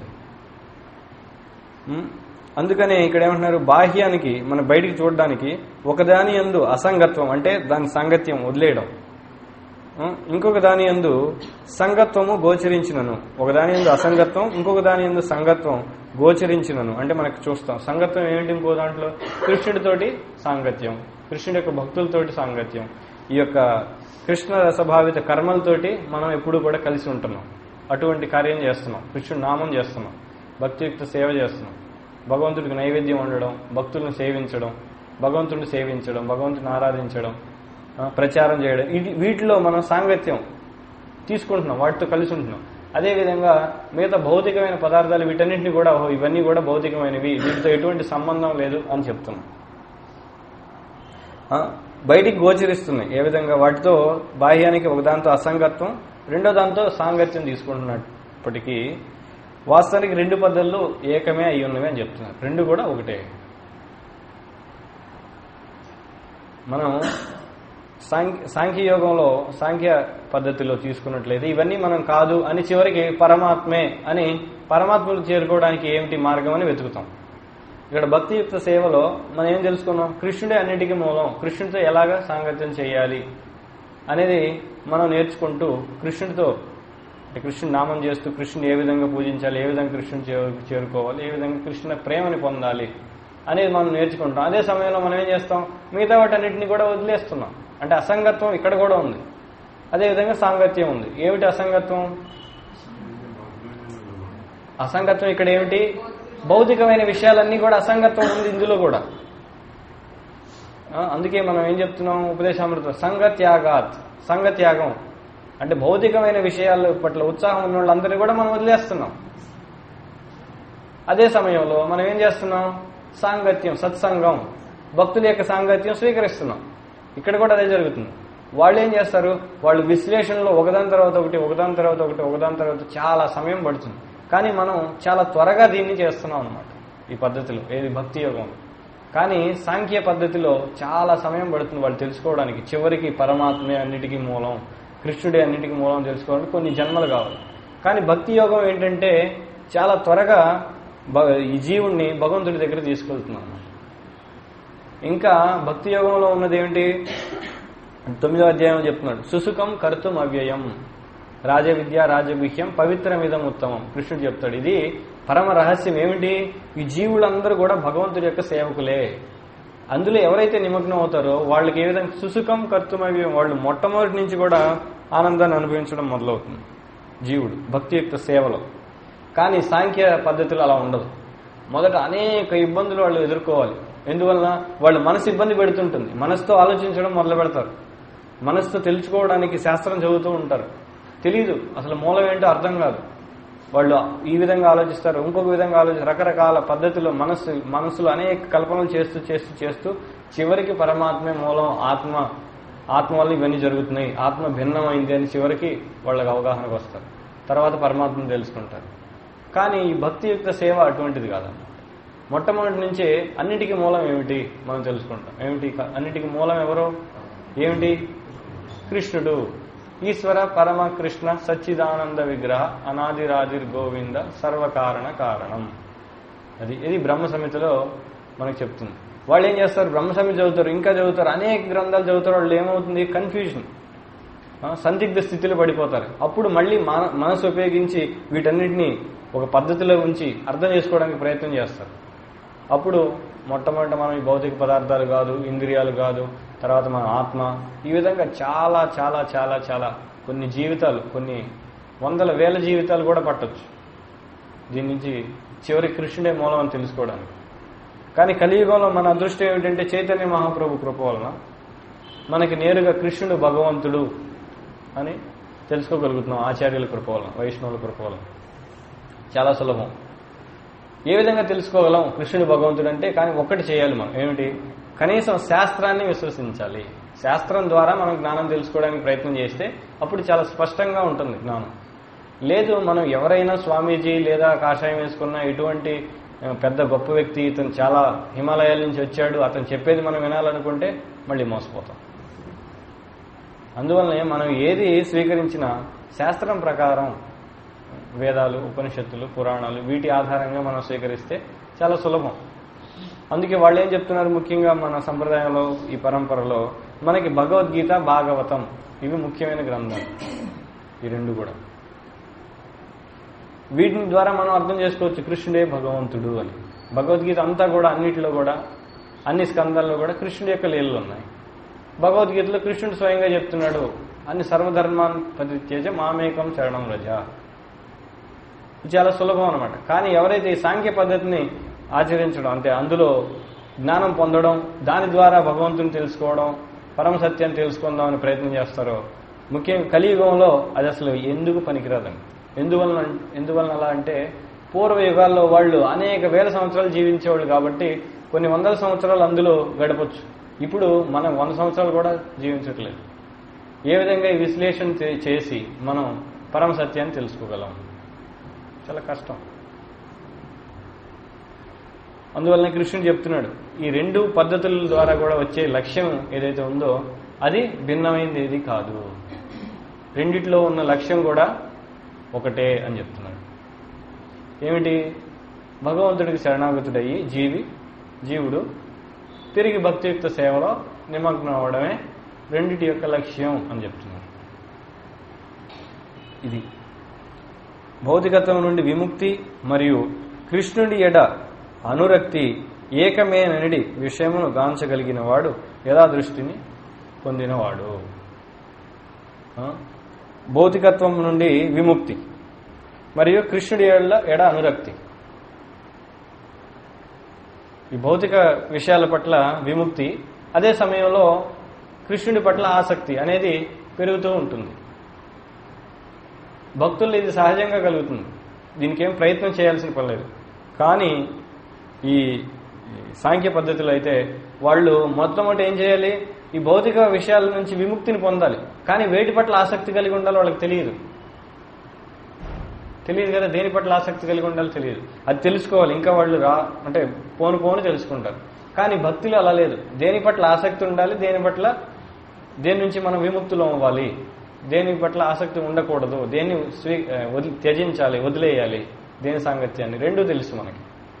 అందుకనే ఇక్కడ ఏమంటున్నారు, బాహ్యానికి మన బయటికి చూడడానికి ఒకదాని యందు అసంగత్వం అంటే దాని సాంగత్యం వదిలేయడం, ఇంకొక దాని యందు సంగత్వము గోచరించినను. ఒకదాని యందు అసంగత్వం, ఇంకొక దాని యందు సంగత్వం గోచరించినను. అంటే మనకు చూస్తాం సంగత్వం ఏమిటి? ఇంకో దాంట్లో కృష్ణుడితోటి సాంగత్యం, కృష్ణుడి యొక్క భక్తులతోటి సాంగత్యం, ఈ యొక్క కృష్ణ రసభావిత కర్మలతోటి మనం ఎప్పుడూ కూడా కలిసి ఉంటున్నాం. అటువంటి కార్యం చేస్తున్నాం, కృష్ణుడి నామం చేస్తున్నాం, భక్తియుక్త సేవ చేస్తున్నాం, భగవంతుడికి నైవేద్యం వండడం, భక్తులను సేవించడం, భగవంతుడిని సేవించడం, భగవంతుడిని ఆరాధించడం, ప్రచారం చేయడం, వీటిలో మనం సాంగత్యం తీసుకుంటున్నాం, వాటితో కలిసి ఉంటున్నాం. అదేవిధంగా మిగతా భౌతికమైన పదార్థాలు వీటన్నింటినీ కూడా ఇవన్నీ కూడా భౌతికమైనవి, వీటితో ఎటువంటి సంబంధం లేదు అని చెప్తున్నాం. బయటికి గోచరిస్తున్నాయి. ఏ విధంగా? వాటితో బాహ్యానికి ఒకదాంతో అసంగత్వం, రెండో దాంతో సాంగత్యం తీసుకుంటున్నప్పటికీ వాస్తవానికి రెండు పద్ధతులు ఏకమే అయి ఉన్నవి అని చెప్తున్నారు. రెండు కూడా ఒకటే. మనం సాంఖ్యయోగంలో సాంఖ్య పద్ధతిలో తీసుకున్నట్లయితే ఇవన్నీ మనం కాదు అని చివరికి పరమాత్మే అని పరమాత్మకు చేరుకోవడానికి ఏమిటి మార్గం అని వెతుకుతాం. ఇక్కడ భక్తియుక్త సేవలో మనం ఏం తెలుసుకున్నాం? కృష్ణుడే అన్నిటికీ మూలం, కృష్ణుడితో ఎలాగా సాంగత్యం చేయాలి అనేది మనం నేర్చుకుంటూ కృష్ణుడితో కృష్ణుని నామం చేస్తూ కృష్ణుని ఏ విధంగా పూజించాలి, ఏ విధంగా కృష్ణుని చేరుకోవాలి, ఏ విధంగా కృష్ణ ప్రేమని పొందాలి అనేది మనం నేర్చుకుంటాం. అదే సమయంలో మనం ఏం చేస్తాం? మిగతా వాటన్నిటిని కూడా వదిలేస్తున్నాం. అంటే అసంగత్వం ఇక్కడ కూడా ఉంది, అదేవిధంగా సాంగత్యం ఉంది. ఏమిటి అసంగత్వం? అసంగత్వం ఇక్కడ ఏమిటి? భౌతికమైన విషయాలన్నీ కూడా అసంగత్వం ఉంది ఇందులో కూడా. అందుకే మనం ఏం చెప్తున్నాం ఉపదేశామృతం, సంగత్యాగాత్. సంగత్యాగం అంటే భౌతికమైన విషయాల పట్ల ఉత్సాహం ఉన్న వాళ్ళందరినీ కూడా మనం వదిలేస్తున్నాం. అదే సమయంలో మనం ఏం చేస్తున్నాం? సాంగత్యం, సత్సంగం, భక్తుల యొక్క సాంగత్యం స్వీకరిస్తున్నాం. ఇక్కడ కూడా అదే జరుగుతుంది. వాళ్ళు ఏం చేస్తారు? వాళ్ళు విశ్లేషణలో ఒకదాని తర్వాత ఒకటి, ఒకదాని తర్వాత ఒకటి, ఒకదాని తర్వాత చాలా సమయం పడుతుంది. కానీ మనం చాలా త్వరగా దీన్ని చేస్తున్నాం అన్నమాట ఈ పద్ధతిలో, ఏది భక్తి యోగం. కానీ సాంఖ్య పద్ధతిలో చాలా సమయం పడుతుంది వాళ్ళు తెలుసుకోవడానికి. చివరికి పరమాత్మే అన్నిటికీ మూలం, కృష్ణుడే అన్నిటికీ మూలం తెలుసుకోవడానికి కొన్ని జన్మలు కావాలి. కానీ భక్తి యోగం ఏంటంటే చాలా త్వరగా ఈ జీవుణ్ణి భగవంతుడి దగ్గర తీసుకెళ్తున్నాం. ఇంకా భక్తి యోగంలో ఉన్నది ఏమిటి? 9వ అధ్యాయం చెప్తున్నాడు, సుసుఖం కర్తుం అవ్యయం రాజవిద్య రాజగుహ్యం పవిత్రమిదం ఉత్తమం. కృష్ణుడు చెప్తాడు ఇది పరమ రహస్యం. ఏమిటి? ఈ జీవులందరూ కూడా భగవంతుడి యొక్క సేవకులే. అందులో ఎవరైతే నిమగ్నం అవుతారో వాళ్ళకి ఏ విధంగా సుసుఖం కర్తుం అవ్యయం, వాళ్ళు మొట్టమొదటి నుంచి కూడా ఆనందాన్ని అనుభవించడం మొదలవుతుంది జీవుడు భక్తి యొక్క సేవలో. కానీ సాంఖ్య పద్ధతిలో అలా ఉండదు. మొదట అనేక ఇబ్బందులు వాళ్ళు ఎదుర్కోవాలి. ఎందువలన? వాళ్ళు మనసు ఇబ్బంది పెడుతుంటుంది. మనసుతో ఆలోచించడం మొదలు పెడతారు. మనసుతో తెలుసుకోవడానికి శాస్త్రం చదువుతూ ఉంటారు. తెలీదు అసలు మూలం ఏంటో అర్థం కాదు. వాళ్ళు ఈ విధంగా ఆలోచిస్తారు, ఇంకొక విధంగా ఆలోచిస్తారు. రకరకాల పద్ధతిలో మనసులో అనేక కల్పనలు చేస్తూ చేస్తూ చేస్తూ చివరికి పరమాత్మే మూలం, ఆత్మ వల్ల ఇవన్నీ జరుగుతున్నాయి, ఆత్మ భిన్నమైంది అని చివరికి వాళ్ళకి అవగాహనకు వస్తారు. తర్వాత పరమాత్మను తెలుసుకుంటారు. కానీ ఈ భక్తియుక్త సేవ అటువంటిది కాదన్నమాట. మొట్టమొదటి నుంచే అన్నిటికీ మూలం ఏమిటి మనం తెలుసుకుంటాం. ఏమిటి అన్నిటికీ మూలం ఎవరు? ఏమిటి? కృష్ణుడు, ఈశ్వర పరమ కృష్ణ సచ్చిదానంద విగ్రహ అనాదిరాజిర్ గోవింద సర్వకారణ కారణం. ఇది బ్రహ్మ సంహితలో మనకు చెప్తుంది. వాళ్ళు ఏం చేస్తారు? బ్రహ్మ సంహిత చదువుతారు, ఇంకా చదువుతారు, అనేక గ్రంథాలు చదువుతారు. వాళ్ళు ఏమవుతుంది? కన్ఫ్యూజన్, సందిగ్ధ స్థితిలో పడిపోతారు. అప్పుడు మళ్ళీ మనసు ఉపయోగించి వీటన్నిటినీ ఒక పద్ధతిలో ఉంచి అర్థం చేసుకోవడానికి ప్రయత్నం చేస్తారు. అప్పుడు మొట్టమొదట మనం ఈ భౌతిక పదార్థాలు కాదు, ఇంద్రియాలు కాదు, తర్వాత మన ఆత్మ, ఈ విధంగా చాలా చాలా చాలా చాలా కొన్ని జీవితాలు, కొన్ని వందల వేల జీవితాలు కూడా పట్టొచ్చు దీని నుంచి చివరి కృష్ణుడే మూలం అని తెలుసుకోవడానికి. కానీ కలియుగంలో మన అదృష్టం ఏమిటంటే చైతన్య మహాప్రభు కృప వలన మనకి నేరుగా కృష్ణుడు భగవంతుడు అని తెలుసుకోగలుగుతున్నాం. ఆచార్యుల కృప వలన, వైష్ణవుల కృప వలన చాలా సులభం. ఏ విధంగా తెలుసుకోగలం కృష్ణుడు భగవంతుడు అంటే? కానీ ఒక్కటి చేయాలి మనం. ఏమిటి? కనీసం శాస్త్రాన్ని విశ్వసించాలి. శాస్త్రం ద్వారా మనం జ్ఞానం తెలుసుకోవడానికి ప్రయత్నం చేస్తే అప్పుడు చాలా స్పష్టంగా ఉంటుంది జ్ఞానం. లేదు మనం ఎవరైనా స్వామీజీ లేదా కాషాయం వేసుకున్న ఎటువంటి పెద్ద గొప్ప వ్యక్తి, ఇతను చాలా హిమాలయాల నుంచి వచ్చాడు, అతను చెప్పేది మనం వినాలనుకుంటే మళ్ళీ మోసపోతాం. అందువల్లనే మనం ఏది స్వీకరించినా శాస్త్రం ప్రకారం, వేదాలు, ఉపనిషత్తులు, పురాణాలు, వీటి ఆధారంగా మనం స్వీకరిస్తే చాలా సులభం. అందుకే వాళ్ళు ఏం చెప్తున్నారు? ముఖ్యంగా మన సంప్రదాయంలో, ఈ పరంపరలో మనకి భగవద్గీత, భాగవతం ఇవి ముఖ్యమైన గ్రంథాలు. ఈ రెండు కూడా వీటి ద్వారా మనం అర్థం చేసుకోవచ్చు కృష్ణుడే భగవంతుడు అని. భగవద్గీత అంతా కూడా అన్నిటిలో కూడా, అన్ని స్కందాల్లో కూడా కృష్ణుడి యొక్క లీలలు ఉన్నాయి. భగవద్గీతలో కృష్ణుడు స్వయంగా చెప్తున్నాడు, అన్ని సర్వధర్మాన్ పరిత్యజ్య మామేకం శరణం వ్రజ. చాలా సులభం అనమాట. కానీ ఎవరైతే ఈ సాంఖ్య పద్ధతిని ఆచరించడం, అంటే అందులో జ్ఞానం పొందడం, దాని ద్వారా భగవంతుని తెలుసుకోవడం, పరమ సత్యాన్ని తెలుసుకుందాం అని ప్రయత్నం చేస్తారో, ముఖ్యంగా కలియుగంలో అది అసలు ఎందుకు పనికిరాదండి. ఎందువలన అలా అంటే పూర్వ యుగాల్లో వాళ్ళు అనేక వేల సంవత్సరాలు జీవించేవాళ్ళు కాబట్టి కొన్ని వందల సంవత్సరాలు అందులో గడపచ్చు. ఇప్పుడు మనం 100 సంవత్సరాలు కూడా జీవించట్లేదు. ఏ విధంగా ఈ విశ్లేషణ చేసి మనం పరమ సత్యాన్ని తెలుసుకోగలం? చాలా కష్టం. అందువలన కృష్ణుడు చెప్తున్నాడు, ఈ రెండు పద్ధతుల ద్వారా కూడా వచ్చే లక్ష్యం ఏదైతే ఉందో అది భిన్నమైంది ఏది కాదు. రెండిట్లో ఉన్న లక్ష్యం కూడా ఒకటే అని చెప్తున్నాడు. ఏమిటి? భగవంతుడికి శరణాగతుడయ్యి జీవుడు తిరిగి భక్తియుక్త సేవలో నిమగ్నం అవడమే రెండిటి యొక్క లక్ష్యం అని చెప్తున్నారు. ఇది భౌతికత్వం నుండి విముక్తి మరియు కృష్ణుడి ఎడ అనురక్తి ఏకమేనడి విషయమును గాంచగలిగిన వాడు యథాదృష్టిని పొందినవాడు. భౌతికత్వం నుండి విముక్తి, మరియు కృష్ణుడి ఎడ అనురక్తి. ఈ భౌతిక విషయాల పట్ల విముక్తి, అదే సమయంలో కృష్ణుడి పట్ల ఆసక్తి అనేది పెరుగుతూ ఉంటుంది. భక్తుల్లో ఇది సహజంగా కలుగుతుంది, దీనికి ఏం ప్రయత్నం చేయాల్సిన పని లేదు. కానీ ఈ సాంఖ్య పద్ధతిలో అయితే వాళ్ళు మొట్టమొదటి ఏం చేయాలి, ఈ భౌతిక విషయాల నుంచి విముక్తిని పొందాలి. కానీ వేటి పట్ల ఆసక్తి కలిగి ఉండాలో వాళ్ళకి తెలియదు కదా, దేని పట్ల ఆసక్తి కలిగి ఉండాలో తెలియదు. అది తెలుసుకోవాలి. ఇంకా వాళ్ళు అంటే పోను తెలుసుకుంటారు. కానీ భక్తిలో అలా లేదు. దేని పట్ల ఆసక్తి ఉండాలి, దేని నుంచి మనం విముక్తులు అవ్వాలి, దేని పట్ల ఆసక్తి ఉండకూడదు, దేన్ని త్యజించాలి, వదిలేయాలి, దేని సాంగత్యాన్ని, రెండూ తెలుసు మనకి.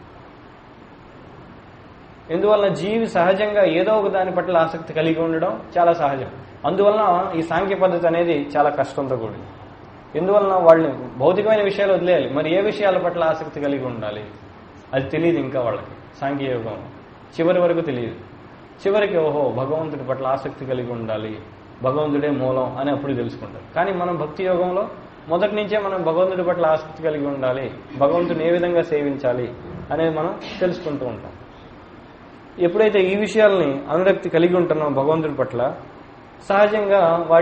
ఎందువలన జీవి సహజంగా ఏదో ఒక దాని పట్ల ఆసక్తి కలిగి ఉండడం చాలా సహజం. అందువలన ఈ సాంఖ్య పద్ధతి అనేది చాలా కష్టంతో కూడింది. ఎందువలన వాళ్ళని భౌతికమైన విషయాలు వదిలేయాలి, మరి ఏ విషయాల పట్ల ఆసక్తి కలిగి ఉండాలి అది తెలియదు ఇంకా వాళ్ళకి. సాంఖ్యయోగం చివరి వరకు తెలియదు. చివరికి ఓహో భగవంతుడి పట్ల ఆసక్తి కలిగి ఉండాలి, భగవంతుడే మూలం అని అప్పుడు తెలుసుకుంటారు. కానీ మనం భక్తి యోగంలో మొదటి నుంచే మనం భగవంతుడి పట్ల ఆసక్తి కలిగి ఉండాలి, భగవంతుని ఏ విధంగా సేవించాలి అనేది మనం తెలుసుకుంటూ ఉంటాం. ఎప్పుడైతే ఈ విషయాల్ని అనురక్తి కలిగి ఉంటున్నాం భగవంతుడి పట్ల, సహజంగా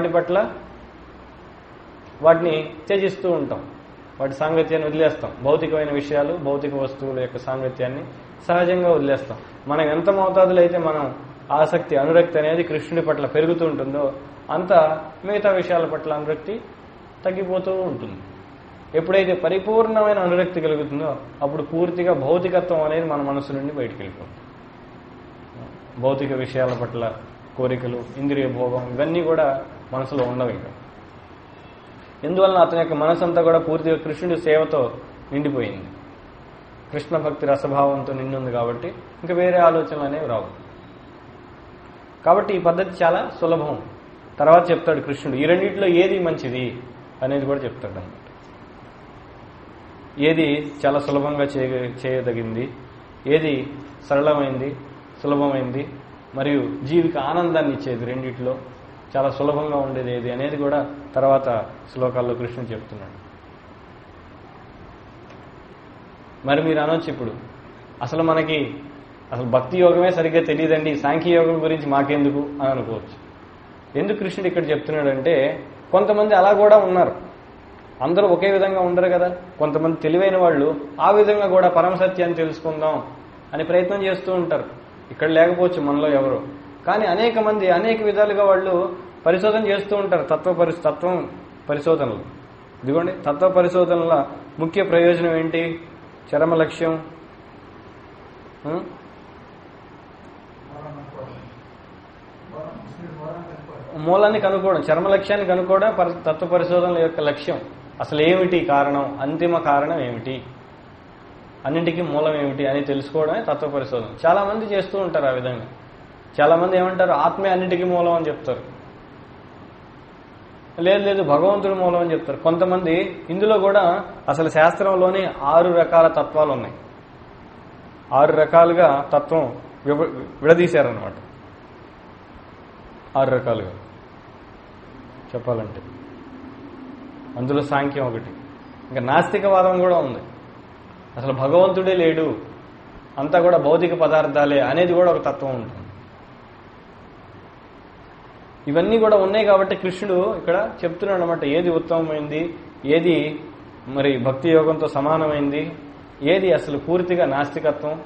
వాటిని త్యజిస్తూ ఉంటాం, వాటి సాంగత్యాన్ని వదిలేస్తాం. భౌతికమైన విషయాలు, భౌతిక వస్తువుల యొక్క సాంగత్యాన్ని సహజంగా వదిలేస్తాం. మనం ఎంత మోతాదులో అయితే మనం ఆసక్తి, అనురక్తి అనేది కృష్ణుడి పట్ల పెరుగుతూ ఉంటుందో అంత మిగతా విషయాల పట్ల అనురక్తి తగ్గిపోతూ ఉంటుంది. ఎప్పుడైతే పరిపూర్ణమైన అనురక్తి కలుగుతుందో అప్పుడు పూర్తిగా భౌతికత్వం అనేది మన మనసు నుండి బయటికి వెళ్ళిపోతుంది. భౌతిక విషయాల పట్ల కోరికలు, ఇంద్రియ భోగం ఇవన్నీ కూడా మనసులో ఉండవు ఇంకా. ఎందువలన అతని యొక్క మనసంతా కూడా పూర్తిగా కృష్ణుడి సేవతో నిండిపోయింది, కృష్ణ భక్తి రసభావంతో నిండి కాబట్టి ఇంకా వేరే ఆలోచనలు అనేవి రావు. కాబట్టి ఈ పద్ధతి చాలా సులభం. తర్వాత చెప్తాడు కృష్ణుడు ఈ రెండింటిలో ఏది మంచిది అనేది కూడా చెప్తాడు అన్నమాట. ఏది చాలా సులభంగా చేయదగింది, ఏది సరళమైంది, సులభమైంది, మరియు జీవికి ఆనందాన్ని ఇచ్చేది, రెండిట్లో చాలా సులభంగా ఉండేది ఏది అనేది కూడా తర్వాత శ్లోకాల్లో కృష్ణుడు చెప్తున్నాడు. మరి మీరు అనొచ్చు ఇప్పుడు అసలు భక్తి యోగమే సరిగ్గా తెలియదండి, సాంఖ్యయోగం గురించి మాకెందుకు అని అనుకోవచ్చు. ఎందుకు కృష్ణుడు ఇక్కడ చెప్తున్నాడంటే కొంతమంది అలా కూడా ఉన్నారు, అందరూ ఒకే విధంగా ఉండరు కదా. కొంతమంది తెలివైన వాళ్ళు ఆ విధంగా కూడా పరమసత్యాన్ని తెలుసుకుందాం అని ప్రయత్నం చేస్తూ ఉంటారు. ఇక్కడ లేకపోవచ్చు మనలో ఎవరు, కానీ అనేక మంది అనేక విధాలుగా వాళ్ళు పరిశోధన చేస్తూ ఉంటారు. తత్వం పరిశోధనలు. ఇదిగోండి, తత్వ పరిశోధనల ముఖ్య ప్రయోజనం ఏంటి? చరమ లక్ష్యం, మూలాన్ని కనుక్కోవడం, చర్మ లక్ష్యాన్ని కనుక్కోవడం తత్వ పరిశోధనల యొక్క లక్ష్యం. అసలు ఏమిటి కారణం, అంతిమ కారణం ఏమిటి, అన్నింటికీ మూలం ఏమిటి అని తెలుసుకోవడమే తత్వ పరిశోధన. చాలా మంది చేస్తూ ఉంటారు ఆ విధంగా. చాలా మంది ఏమంటారు, ఆత్మే అన్నిటికీ మూలం అని చెప్తారు. లేదు భగవంతుడి మూలం అని చెప్తారు. కొంతమంది ఇందులో కూడా అసలు శాస్త్రంలోనే 6 రకాల తత్వాలు ఉన్నాయి. 6 రకాలుగా తత్వం విడదీశారనమాట. 6 రకాలుగా చెప్పాలంటే అందులో సాంఖ్యం ఒకటి. ఇంకా నాస్తికవాదం కూడా ఉంది. అసలు భగవంతుడే లేడు, అంతా కూడా భౌతిక పదార్థాలే అనేది కూడా ఒక తత్వం ఉంటుంది. ఇవన్నీ కూడా ఉన్నాయి కాబట్టి కృష్ణుడు ఇక్కడ చెప్తున్నాడు అన్నమాట, ఏది ఉత్తమమైంది, ఏది మరి భక్తి యోగంతో సమానమైంది, ఏది అసలు పూర్తిగా నాస్తికత్వం,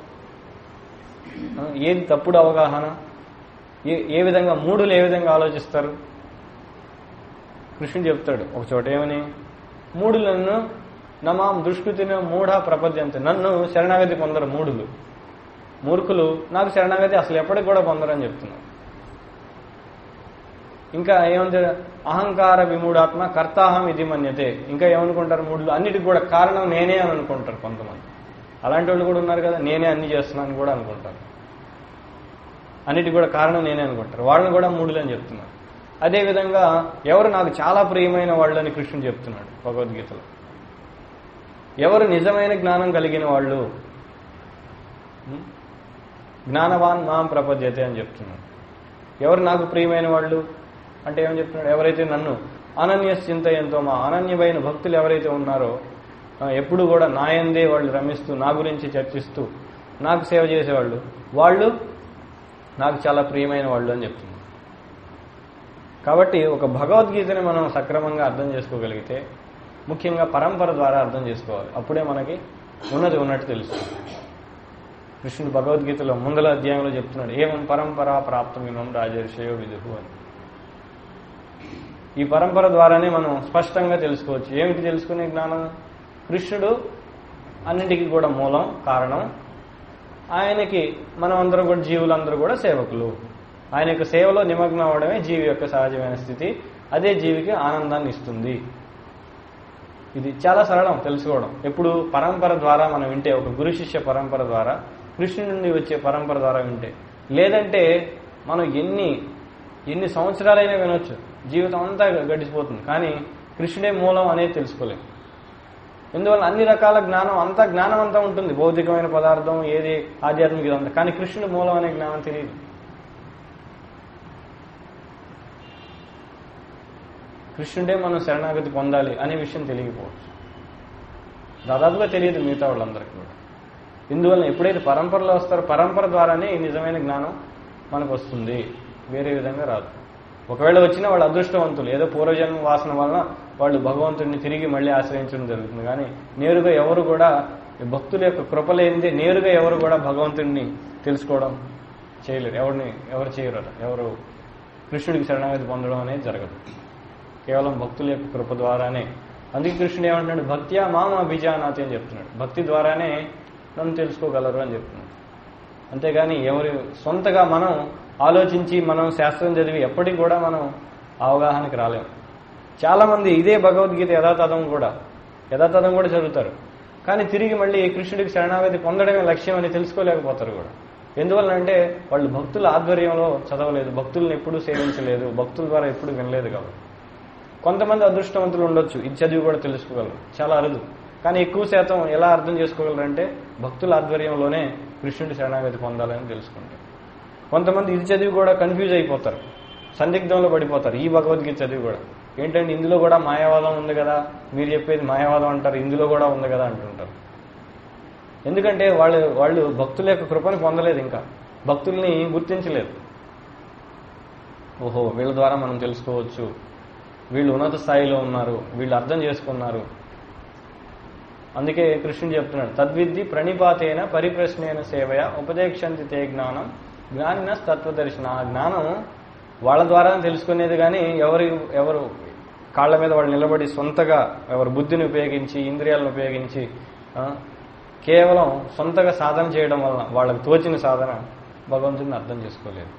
ఏది తప్పుడు అవగాహన, ఏ విధంగా మూఢులు ఏ విధంగా ఆలోచిస్తారు. కృష్ణుడు చెప్తాడు ఒక చోట ఏమని, మూఢులను నమాం దుష్కృతిన మూఢ ప్రపద్యంతే, నన్ను శరణాగతి పొందరు మూఢులు, మూర్ఖులు నాకు శరణాగతి అసలు ఎప్పటికి కూడా పొందరని చెప్తున్నారు. ఇంకా ఏమంటే అహంకార విమూఢాత్మ కర్తాహం ఇది మన్యతే. ఇంకా ఏమనుకుంటారు మూఢులు, అన్నిటికి కూడా కారణం నేనే అని అనుకుంటారు కొంతమంది. అలాంటి వాళ్ళు కూడా ఉన్నారు కదా, నేనే అన్ని చేస్తున్నాను కూడా అనుకుంటారు, అన్నిటికి కూడా కారణం నేనే అనుకుంటారు. వాళ్ళని కూడా మూఢులు అని చెప్తున్నారు. అదేవిధంగా ఎవరు నాకు చాలా ప్రియమైన వాళ్ళు అని కృష్ణుడు చెప్తున్నాడు భగవద్గీతలో. ఎవరు నిజమైన జ్ఞానం కలిగిన వాళ్ళు, జ్ఞానవాన్ మాం ప్రపద్యతే అని చెప్తున్నాడు. ఎవరు నాకు ప్రియమైన వాళ్ళు అంటే ఏమని చెప్తున్నాడు, ఎవరైతే నన్ను అనన్య చింతయంతో, మా అనన్యమైన భక్తులు ఎవరైతే ఉన్నారో ఎప్పుడు కూడా నా యందే వాళ్ళు రమిస్తూ నా గురించి చర్చిస్తూ నాకు సేవ చేసేవాళ్ళు, వాళ్ళు నాకు చాలా ప్రియమైన వాళ్ళు అని చెప్తున్నారు. కాబట్టి ఒక భగవద్గీతని మనం సక్రమంగా అర్థం చేసుకోగలిగితే, ముఖ్యంగా పరంపర ద్వారా అర్థం చేసుకోవాలి. అప్పుడే మనకి ఉన్నది ఉన్నట్టు తెలుస్తుంది. కృష్ణుడు భగవద్గీతలో ముందల అధ్యాయంలో చెప్తున్నాడు, ఏమం పరంపరా ప్రాప్తమిమం రాజర్షయో విదుహు అని. ఈ పరంపర ద్వారానే మనం స్పష్టంగా తెలుసుకోవచ్చు. ఏమిటి తెలుసుకునే జ్ఞానం? కృష్ణుడు అన్నింటికి కూడా మూలం, కారణం. ఆయనకి మనం అందరం కూడా, జీవులందరూ కూడా సేవకులు. ఆయన యొక్క సేవలో నిమగ్నం అవడమే జీవి యొక్క సహజమైన స్థితి. అదే జీవికి ఆనందాన్ని ఇస్తుంది. ఇది చాలా సరళం తెలుసుకోవడం. ఎప్పుడు పరంపర ద్వారా మనం వింటే, ఒక గురు శిష్య పరంపర ద్వారా, కృష్ణుడి నుండి వచ్చే పరంపర ద్వారా వింటే. లేదంటే మనం ఎన్ని సంవత్సరాలైనా వినొచ్చు, జీవితం అంతా గడిచిపోతుంది, కానీ కృష్ణుడే మూలం అనేది తెలుసుకోలేము. ఎందువల్ల అన్ని రకాల జ్ఞానం అంతా ఉంటుంది, భౌతికమైన పదార్థం ఏది, ఆధ్యాత్మిక ఇదంతా, కానీ కృష్ణుడి మూలం అనే జ్ఞానం తెలియదు. కృష్ణుడే మనం శరణాగతి పొందాలి అనే విషయం తెలియకపోవచ్చు, దాదాపుగా తెలియదు మిగతా వాళ్ళందరికీ కూడా. ఇందువల్ల ఎప్పుడైతే పరంపరలో వస్తారో, పరంపర ద్వారానే ఈ నిజమైన జ్ఞానం మనకు వస్తుంది, వేరే విధంగా రాదు. ఒకవేళ వచ్చినా వాళ్ళు అదృష్టవంతులు, ఏదో పూర్వజన్మ వాసన వలన వాళ్ళు భగవంతుడిని తిరిగి మళ్ళీ ఆశ్రయించడం జరుగుతుంది. కానీ నేరుగా ఎవరు కూడా, భక్తుల యొక్క కృప లేనిదే నేరుగా ఎవరు కూడా భగవంతుడిని తెలుసుకోవడం చేయలేరు. ఎవరు చేయరు, ఎవరు కృష్ణుడికి శరణాగతి పొందడం అనేది జరగదు. కేవలం భక్తుల యొక్క కృప ద్వారానే. అందుకే కృష్ణుడు ఏమంటున్నాడు, భక్త్యా మాం అభిజానాతి అని చెప్తున్నాడు. భక్తి ద్వారానే నన్ను తెలుసుకోగలరు అని చెప్తున్నాడు. అంతేగాని ఎవరు సొంతగా మనం ఆలోచించి మనం శాస్త్రం చదివి ఎప్పటికి కూడా మనం అవగాహనకి రాలేము. చాలా మంది ఇదే భగవద్గీత యథాతథం కూడా చదువుతారు, కానీ తిరిగి మళ్ళీ కృష్ణుడికి శరణాగతి పొందడమే లక్ష్యం అని తెలుసుకోలేకపోతారు కూడా. ఎందువల్ల అంటే వాళ్ళు భక్తుల ఆధ్వర్యంలో చదవలేదు, భక్తులను ఎప్పుడూ సేవించలేదు, భక్తుల ద్వారా ఎప్పుడు వినలేదు. కాబట్టి కొంతమంది అదృష్టవంతులు ఉండొచ్చు, ఇది చదివి కూడా తెలుసుకోగలరు, చాలా అరుదు. కానీ ఎక్కువ శాతం ఎలా అర్థం చేసుకోగలరంటే భక్తుల ఆధ్వర్యంలోనే కృష్ణుడి శరణాగతి పొందాలని తెలుసుకుంటారు. కొంతమంది ఇది చదివి కూడా కన్ఫ్యూజ్ అయిపోతారు, సందిగ్ధంలో పడిపోతారు. ఈ భగవద్గీత చదివి కూడా ఏంటంటే ఇందులో కూడా మాయావాదం ఉంది కదా, మీరు చెప్పేది మాయావాదం అంటారు, ఇందులో కూడా ఉంది కదా అంటుంటారు. ఎందుకంటే వాళ్ళు భక్తుల యొక్క కృపని పొందలేదు, ఇంకా భక్తుల్ని గుర్తించలేదు. ఓహో, వీళ్ళ ద్వారా మనం తెలుసుకోవచ్చు, వీళ్ళు ఉన్నత స్థాయిలో ఉన్నారు, వీళ్ళు అర్థం చేసుకున్నారు. అందుకే కృష్ణుడు చెప్తున్నాడు, తద్విద్ది ప్రణిపాతేన పరిప్రశ్నేన సేవయ ఉపదేక్షంతి తే జ్ఞానం జ్ఞానిన తత్వదర్శన. ఆ జ్ఞానం వాళ్ళ ద్వారా తెలుసుకునేది, కానీ ఎవరు కాళ్ల మీద వాళ్ళు నిలబడి సొంతగా ఎవరు బుద్ధిని ఉపయోగించి, ఇంద్రియాలను ఉపయోగించి కేవలం సొంతగా సాధన చేయడం వలన వాళ్ళకి తోచిన సాధన భగవంతుడిని అర్థం చేసుకోలేదు.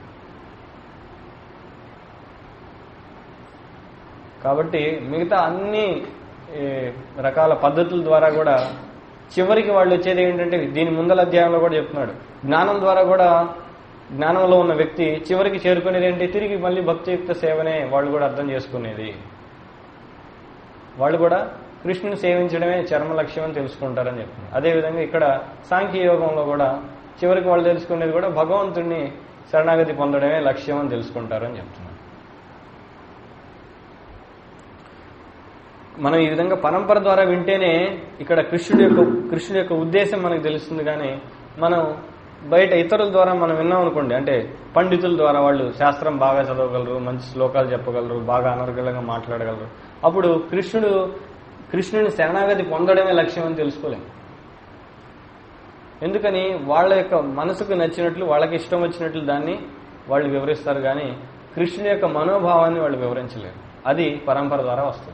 కాబట్టి మిగతా అన్ని రకాల పద్ధతుల ద్వారా కూడా చివరికి వాళ్ళు వచ్చేది ఏంటంటే, దీని ముందల అధ్యాయంలో కూడా చెప్తున్నాడు, జ్ఞానం ద్వారా కూడా జ్ఞానంలో ఉన్న వ్యక్తి చివరికి చేరుకునేది ఏంటి, తిరిగి మళ్ళీ భక్తియుక్త సేవనే వాళ్ళు కూడా అర్థం చేసుకునేది. వాళ్ళు కూడా కృష్ణుని సేవించడమే చర్మ లక్ష్యం అని తెలుసుకుంటారని చెప్తున్నారు. అదేవిధంగా ఇక్కడ సాంఖ్యయోగంలో కూడా చివరికి వాళ్ళు తెలుసుకునేది కూడా భగవంతుడిని శరణాగతి పొందడమే లక్ష్యం అని తెలుసుకుంటారని చెప్తున్నారు. మనం ఈ విధంగా పరంపర ద్వారా వింటేనే ఇక్కడ కృష్ణుడి యొక్క ఉద్దేశం మనకు తెలుస్తుంది. కానీ మనం బయట ఇతరుల ద్వారా మనం విన్నాం అనుకోండి, అంటే పండితుల ద్వారా వాళ్ళు శాస్త్రం బాగా చదవగలరు, మంచి శ్లోకాలు చెప్పగలరు, బాగా అనర్గళంగా మాట్లాడగలరు, అప్పుడు కృష్ణుని శరణాగతి పొందడమే లక్ష్యం అని తెలుసుకోలేము. ఎందుకని వాళ్ళ యొక్క మనసుకు నచ్చినట్లు, వాళ్ళకి ఇష్టం వచ్చినట్లు దాన్ని వాళ్ళు వివరిస్తారు, కానీ కృష్ణుని యొక్క మనోభావాన్ని వాళ్ళు వివరించలేరు. అది పరంపర ద్వారా వస్తుంది.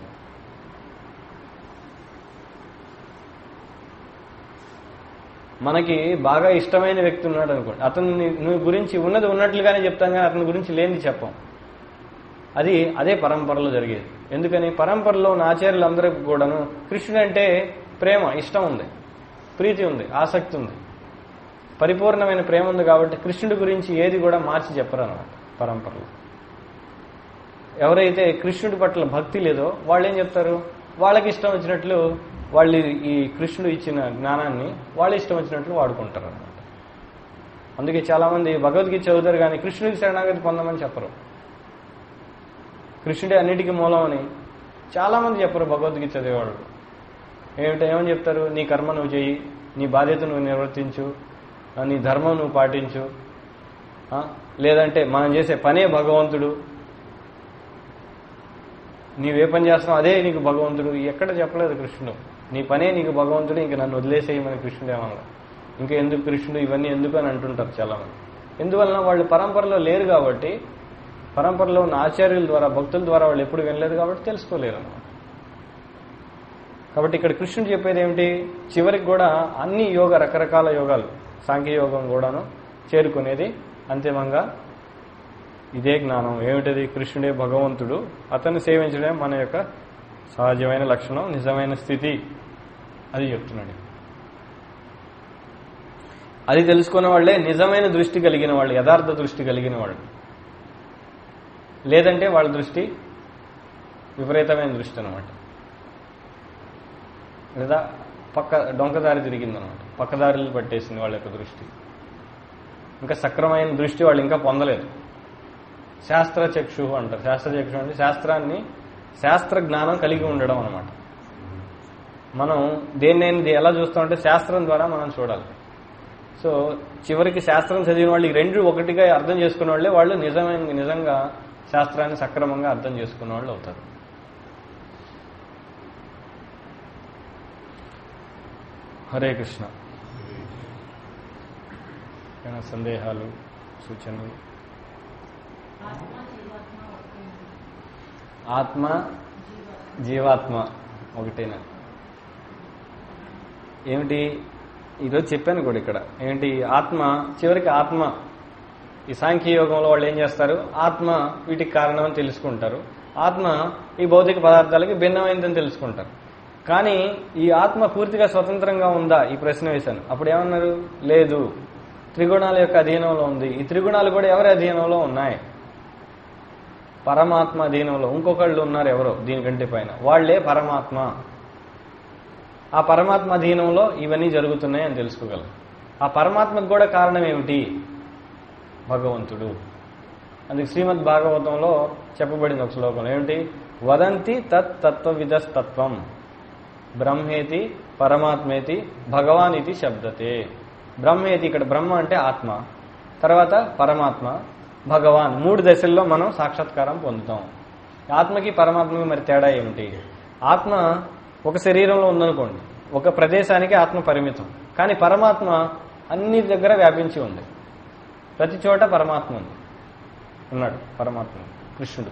మనకి బాగా ఇష్టమైన వ్యక్తి ఉన్నాడు అనుకోండి, అతన్ని నువ్వు గురించి ఉన్నది ఉన్నట్లుగానే చెప్తాం, కానీ అతని గురించి లేనిది చెప్పం. అదే పరంపరలో జరిగేది. ఎందుకని పరంపరలో ఉన్న ఆచార్యులందరికీ కూడాను కృష్ణుడు అంటే ప్రేమ, ఇష్టం ఉంది, ప్రీతి ఉంది, ఆసక్తి ఉంది, పరిపూర్ణమైన ప్రేమ ఉంది. కాబట్టి కృష్ణుడి గురించి ఏది కూడా మార్చి చెప్పరు అన్నమాట పరంపరలో. ఎవరైతే కృష్ణుడి పట్ల భక్తి లేదో వాళ్ళు ఏం చెప్తారు, వాళ్ళకి ఇష్టం వచ్చినట్లు వాళ్ళు ఈ కృష్ణుడు ఇచ్చిన జ్ఞానాన్ని వాళ్ళు ఇష్టం వచ్చినట్లు వాడుకుంటారు అన్నమాట. అందుకే చాలా మంది భగవద్గీత చదువుతారు, కానీ కృష్ణుడికి శరణాగతి పొందమని చెప్పరు. కృష్ణుడే అన్నిటికీ మూలం అని చాలా మంది చెప్పరు భగవద్గీత చదివేవాడు. ఏమని చెప్తారు? నీ కర్మ నువ్వు చెయ్యి, నీ బాధ్యత నువ్వు నిర్వర్తించు, నీ ధర్మం నువ్వు పాటించు, లేదంటే మనం చేసే పనే భగవంతుడు, నీవే పని చేస్తున్నావు అదే నీకు భగవంతుడు. ఎక్కడ చెప్పలేదు కృష్ణుడు నీ పనే నీకు భగవంతుడు, ఇంక నన్ను వదిలేసేయమని కృష్ణుడు ఏమన్నా. ఇంకా ఎందుకు కృష్ణుడు ఇవన్నీ ఎందుకు అని అంటుంటారు చాలామంది. ఎందువలన వాళ్ళు పరంపరలో లేరు కాబట్టి, పరంపరలో ఉన్న ఆచార్యుల ద్వారా భక్తుల ద్వారా వాళ్ళు ఎప్పుడు వినలేదు కాబట్టి తెలుసుకోలేరు అన్నమాట. కాబట్టి ఇక్కడ కృష్ణుడు చెప్పేది ఏమిటి? చివరికి కూడా అన్ని రకరకాల యోగాలు, సాంఖ్యయోగం కూడాను చేరుకునేది అంతిమంగా ఇదే జ్ఞానం. ఏమిటది? కృష్ణుడే భగవంతుడు, అతన్ని సేవించడమే మన యొక్క సహజమైన లక్షణం, నిజమైన స్థితి. అది చెప్తున్నాడు. అది తెలుసుకున్న వాళ్ళే నిజమైన దృష్టి కలిగిన వాళ్ళు, యథార్థ దృష్టి కలిగిన వాళ్ళు. లేదంటే వాళ్ళ దృష్టి విపరీతమైన దృష్టి అనమాట, లేదా డొంకదారి తిరిగిందనమాట, పక్కదారులు పట్టేసింది వాళ్ళ యొక్క దృష్టి. ఇంకా సక్రమైన దృష్టి వాళ్ళు ఇంకా పొందలేదు. శాస్త్రచక్షు అంటారు. శాస్త్రచక్షు అంటే శాస్త్రాన్ని, శాస్త్ర జ్ఞానం కలిగి ఉండడం అనమాట. మనం దేన్నైనా ఎలా చూస్తామంటే శాస్త్రం ద్వారా మనం చూడాలి. సో చివరికి శాస్త్రం చదివిన వాళ్ళు ఈ రెండు ఒకటిగా అర్థం చేసుకున్న వాళ్ళే వాళ్ళు నిజంగా శాస్త్రాన్ని సక్రమంగా అర్థం చేసుకున్న వాళ్ళు అవుతారు. హరే కృష్ణ. సందేహాలు, సూచనలు? ఆత్మ జీవాత్మ ఒకటేనా? ఏమిటి? ఈరోజు చెప్పాను కూడా ఇక్కడ. ఏంటి? ఆత్మ, చివరికి ఆత్మ. ఈ సాంఖ్యయోగంలో వాళ్ళు ఏం చేస్తారు? ఆత్మ వీటికి కారణం అని తెలుసుకుంటారు, ఆత్మ ఈ భౌతిక పదార్థాలకి భిన్నమైందని తెలుసుకుంటారు. కానీ ఈ ఆత్మ పూర్తిగా స్వతంత్రంగా ఉందా? ఈ ప్రశ్న వేశాను. అప్పుడు ఏమన్నారు? లేదు, త్రిగుణాల యొక్క అధీనంలో ఉంది. ఈ త్రిగుణాలు కూడా ఎవరి అధీనంలో ఉన్నాయి? పరమాత్మ అధీనంలో. ఇంకొకళ్ళు ఉన్నారు ఎవరో దీనికంటే పైన, వాళ్లే పరమాత్మ. ఆ పరమాత్మ అధీనంలో ఇవన్నీ జరుగుతున్నాయి అని తెలుసుకోగలరు. ఆ పరమాత్మకు కూడా కారణం ఏమిటి? భగవంతుడు. అందుకు శ్రీమద్ భాగవతంలో చెప్పబడింది ఒక శ్లోకంలో ఏమిటి? వదంతి తత్వవిదస్తత్వం బ్రహ్మేతి పరమాత్మేతి భగవాన్ ఇది శబ్దతే. బ్రహ్మేతి, ఇక్కడ బ్రహ్మ అంటే ఆత్మ, తర్వాత పరమాత్మ, భగవాన్. 3 దశల్లో మనం సాక్షాత్కారం పొందుతాం. ఆత్మకి పరమాత్మకి మరి తేడా ఏమిటి? ఆత్మ ఒక శరీరంలో ఉందనుకోండి, ఒక ప్రదేశానికి ఆత్మ పరిమితం. కానీ పరమాత్మ అన్ని దగ్గర వ్యాపించి ఉంది, ప్రతి చోట పరమాత్మ ఉన్నాడు. పరమాత్మ కృష్ణుడు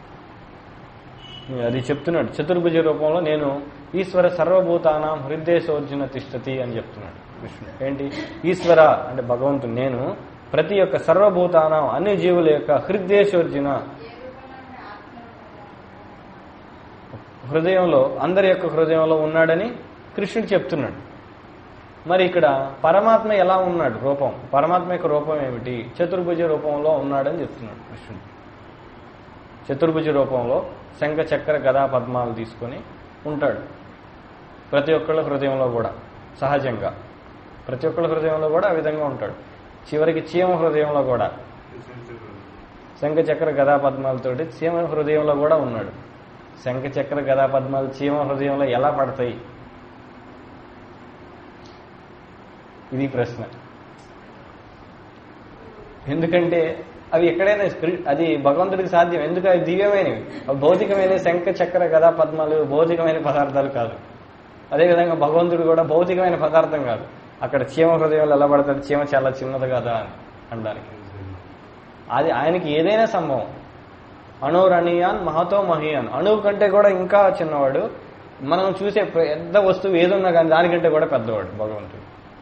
అది చెప్తున్నాడు చతుర్భుజ రూపంలో. నేను ఈశ్వర సర్వభూతానాం హృదయేశోర్జున తిష్టతి అని చెప్తున్నాడు కృష్ణుడు. ఏంటి? ఈశ్వర అంటే భగవంతుడు, నేను ప్రతి యొక్క సర్వభూతానం అన్ని జీవుల యొక్క హృదయేశోర్జున, హృదయంలో, అందరి యొక్క హృదయంలో ఉన్నాడని కృష్ణుడు చెప్తున్నాడు. మరి ఇక్కడ పరమాత్మ ఎలా ఉన్నాడు? రూపం, పరమాత్మ యొక్క రూపం ఏమిటి? చతుర్భుజ రూపంలో ఉన్నాడని చెప్తున్నాడు కృష్ణుడు. చతుర్భుజ రూపంలో శంఖ చక్ర గదా పద్మాలు తీసుకొని ఉంటాడు ప్రతి ఒక్కళ్ళ హృదయంలో కూడా. సహజంగా ప్రతి ఒక్కళ్ళ హృదయంలో కూడా ఆ విధంగా ఉంటాడు. చివరికి చీమ హృదయంలో కూడా శంఖ చక్ర గదా పద్మాలతోటి చీమ హృదయంలో కూడా ఉన్నాడు. శంఖ చక్ర గదా పద్మాలు చీమ హృదయంలో ఎలా పడతాయి? ఇది ప్రశ్న. ఎందుకంటే అవి ఎక్కడైనా అది భగవంతుడికి సాధ్యం. ఎందుకు? అవి దివ్యమైనవి, భౌతికమైన శంఖ చక్ర గదా పద్మాలు భౌతికమైన పదార్థాలు కాదు. అదేవిధంగా భగవంతుడు కూడా భౌతికమైన పదార్థం కాదు. అక్కడ చీమ హృదయంలో ఎలా పడతాడు? చీమ చాలా చిన్నది కదా అని అనడానికి. అది ఆయనకి ఏదైనా సంభవం. అణురణీయాన్ మహతో మహీయాన్, అణువు కంటే కూడా ఇంకా చిన్నవాడు. మనం చూసే పెద్ద వస్తువు ఏదున్నా కానీ దానికంటే కూడా పెద్దవాడు భగవంతుడు.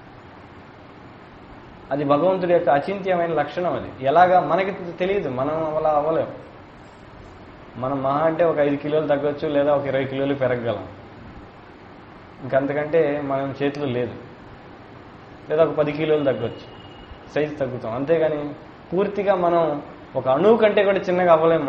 అది భగవంతుడి యొక్క అచింత్యమైన లక్షణం. అది ఎలాగా మనకి తెలియదు, మనం అలా అవ్వలేం. మనం మహా అంటే ఒక 5 కిలోలు తగ్గొచ్చు, లేదా ఒక 20 కిలోలు పెరగగలం. ఇంకంతకంటే మనం చేతిలో లేదు. లేదా ఒక 10 కిలోలు తగ్గొచ్చు, సైజు తగ్గుతాం. అంతేగాని పూర్తిగా మనం ఒక అణువు కంటే కూడా చిన్నగా అవ్వలేం.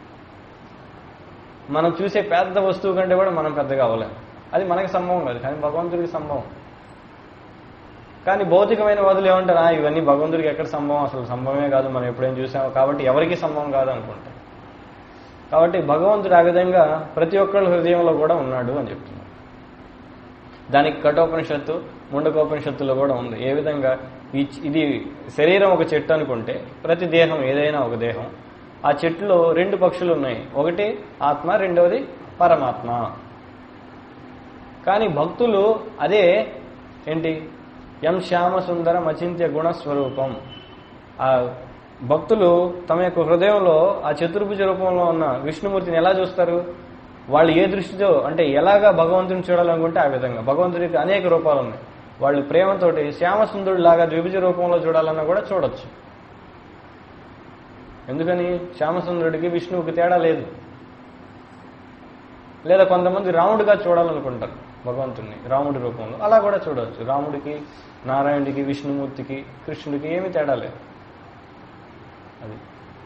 మనం చూసే పెద్ద వస్తువు కంటే కూడా మనం పెద్దగా అవ్వలేం. అది మనకి సంభవం కాదు, కానీ భగవంతుడికి సంభవం. కానీ భౌతికమైన వాదులు ఏమంటారా? ఇవన్నీ భగవంతుడికి ఎక్కడ సంభవం? అసలు సంభవమే కాదు, మనం ఎప్పుడేం చూసాము, కాబట్టి ఎవరికి సంభవం కాదు అనుకుంటాం. కాబట్టి భగవంతుడు ఆ విధంగా ప్రతి ఒక్కళ్ళ హృదయంలో కూడా ఉన్నాడు అని చెప్తున్నాడు. దానికి కఠోపనిషత్తు ముండకోపనిషత్తులో కూడా ఉంది. ఏ విధంగా ఇది శరీరం ఒక చెట్టు అనుకుంటే ప్రతి దేహం ఏదైనా ఒక దేహం, ఆ చెట్టులో 2 పక్షులు ఉన్నాయి. ఒకటి ఆత్మ, రెండవది పరమాత్మ. కానీ భక్తులు అదే ఏంటి, యం శ్యామ సుందరం అచింత్య గుణస్వరూపం. ఆ భక్తులు తమ యొక్క హృదయంలో ఆ చతుర్భుజ రూపంలో ఉన్న విష్ణుమూర్తిని ఎలా చూస్తారు? వాళ్ళు ఏ దృష్టితో అంటే ఎలాగా భగవంతుని చూడాలనుకుంటే ఆ విధంగా. భగవంతుడికి అనేక రూపాలు ఉన్నాయి. వాళ్ళు ప్రేమతోటి శ్యామసుందరుడు లాగా ద్విభుజ రూపంలో చూడాలన్నా కూడా చూడొచ్చు. ఎందుకని? శ్యామసుందరుడికి విష్ణువుకి తేడా లేదు. లేదా కొంతమంది రాముడిగా చూడాలనుకుంటారు భగవంతుడిని, రాముడి రూపంలో, అలా కూడా చూడవచ్చు. రాముడికి, నారాయణుడికి, విష్ణుమూర్తికి, కృష్ణుడికి ఏమీ తేడా లేదు. అది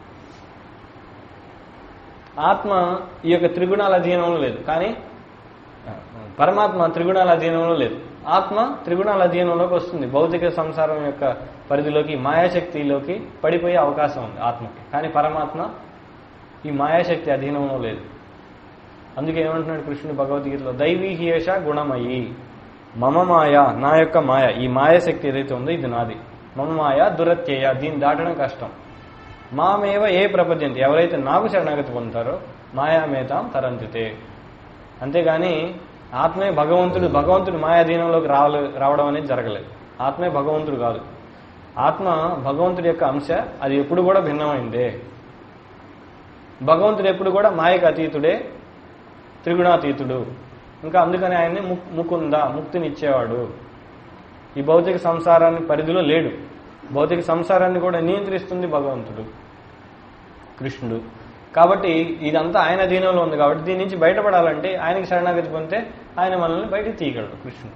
ఆత్మ ఈ యొక్క త్రిగుణాల అధీనంలో లేదు. కానీ పరమాత్మ త్రిగుణాల అధీనంలో లేదు. ఆత్మ త్రిగుణాల అధీనంలోకి వస్తుంది. భౌతిక సంసారం యొక్క పరిధిలోకి, మాయాశక్తిలోకి పడిపోయే అవకాశం ఉంది ఆత్మకి. కానీ పరమాత్మ ఈ మాయాశక్తి అధీనంలో లేదు. అందుకే ఏమంటున్నాడు కృష్ణుడు భగవద్గీతలో, దైవీహేష గుణమయి మమ మాయ, నా యొక్క మాయ, ఈ మాయాశక్తి ఏదైతే ఉందో ఇది నాది. మమ మాయ దురత్యయ, దీన్ని దాటడం కష్టం. మామేవ ఏ ప్రపద్యంతి, ఎవరైతే నాకు శరణాగతి పొందుతారో మాయామేతాం తరంతితే. అంతేగాని ఆత్మే భగవంతుడు మాయాధీనంలోకి రావడం అనేది జరగలేదు. ఆత్మే భగవంతుడు కాదు. ఆత్మ భగవంతుడి యొక్క అంశ, అది ఎప్పుడు కూడా భిన్నమైందే. భగవంతుడు ఎప్పుడు కూడా మాయకు అతీతుడే, త్రిగుణాతీతుడు. ఇంకా అందుకని ఆయన్ని ముకుంద, ముక్తినిచ్చేవాడు. ఈ భౌతిక సంసారాన్ని పరిధిలో లేడు. భౌతిక సంసారాన్ని కూడా నియంత్రిస్తుంది భగవంతుడు, కృష్ణుడు. కాబట్టి ఇదంతా ఆయన అధీనంలో ఉంది. కాబట్టి దీని నుంచి బయటపడాలంటే ఆయనకి శరణాగతి పొందితే ఆయన మనల్ని బయటకు తీయగలడు కృష్ణుడు.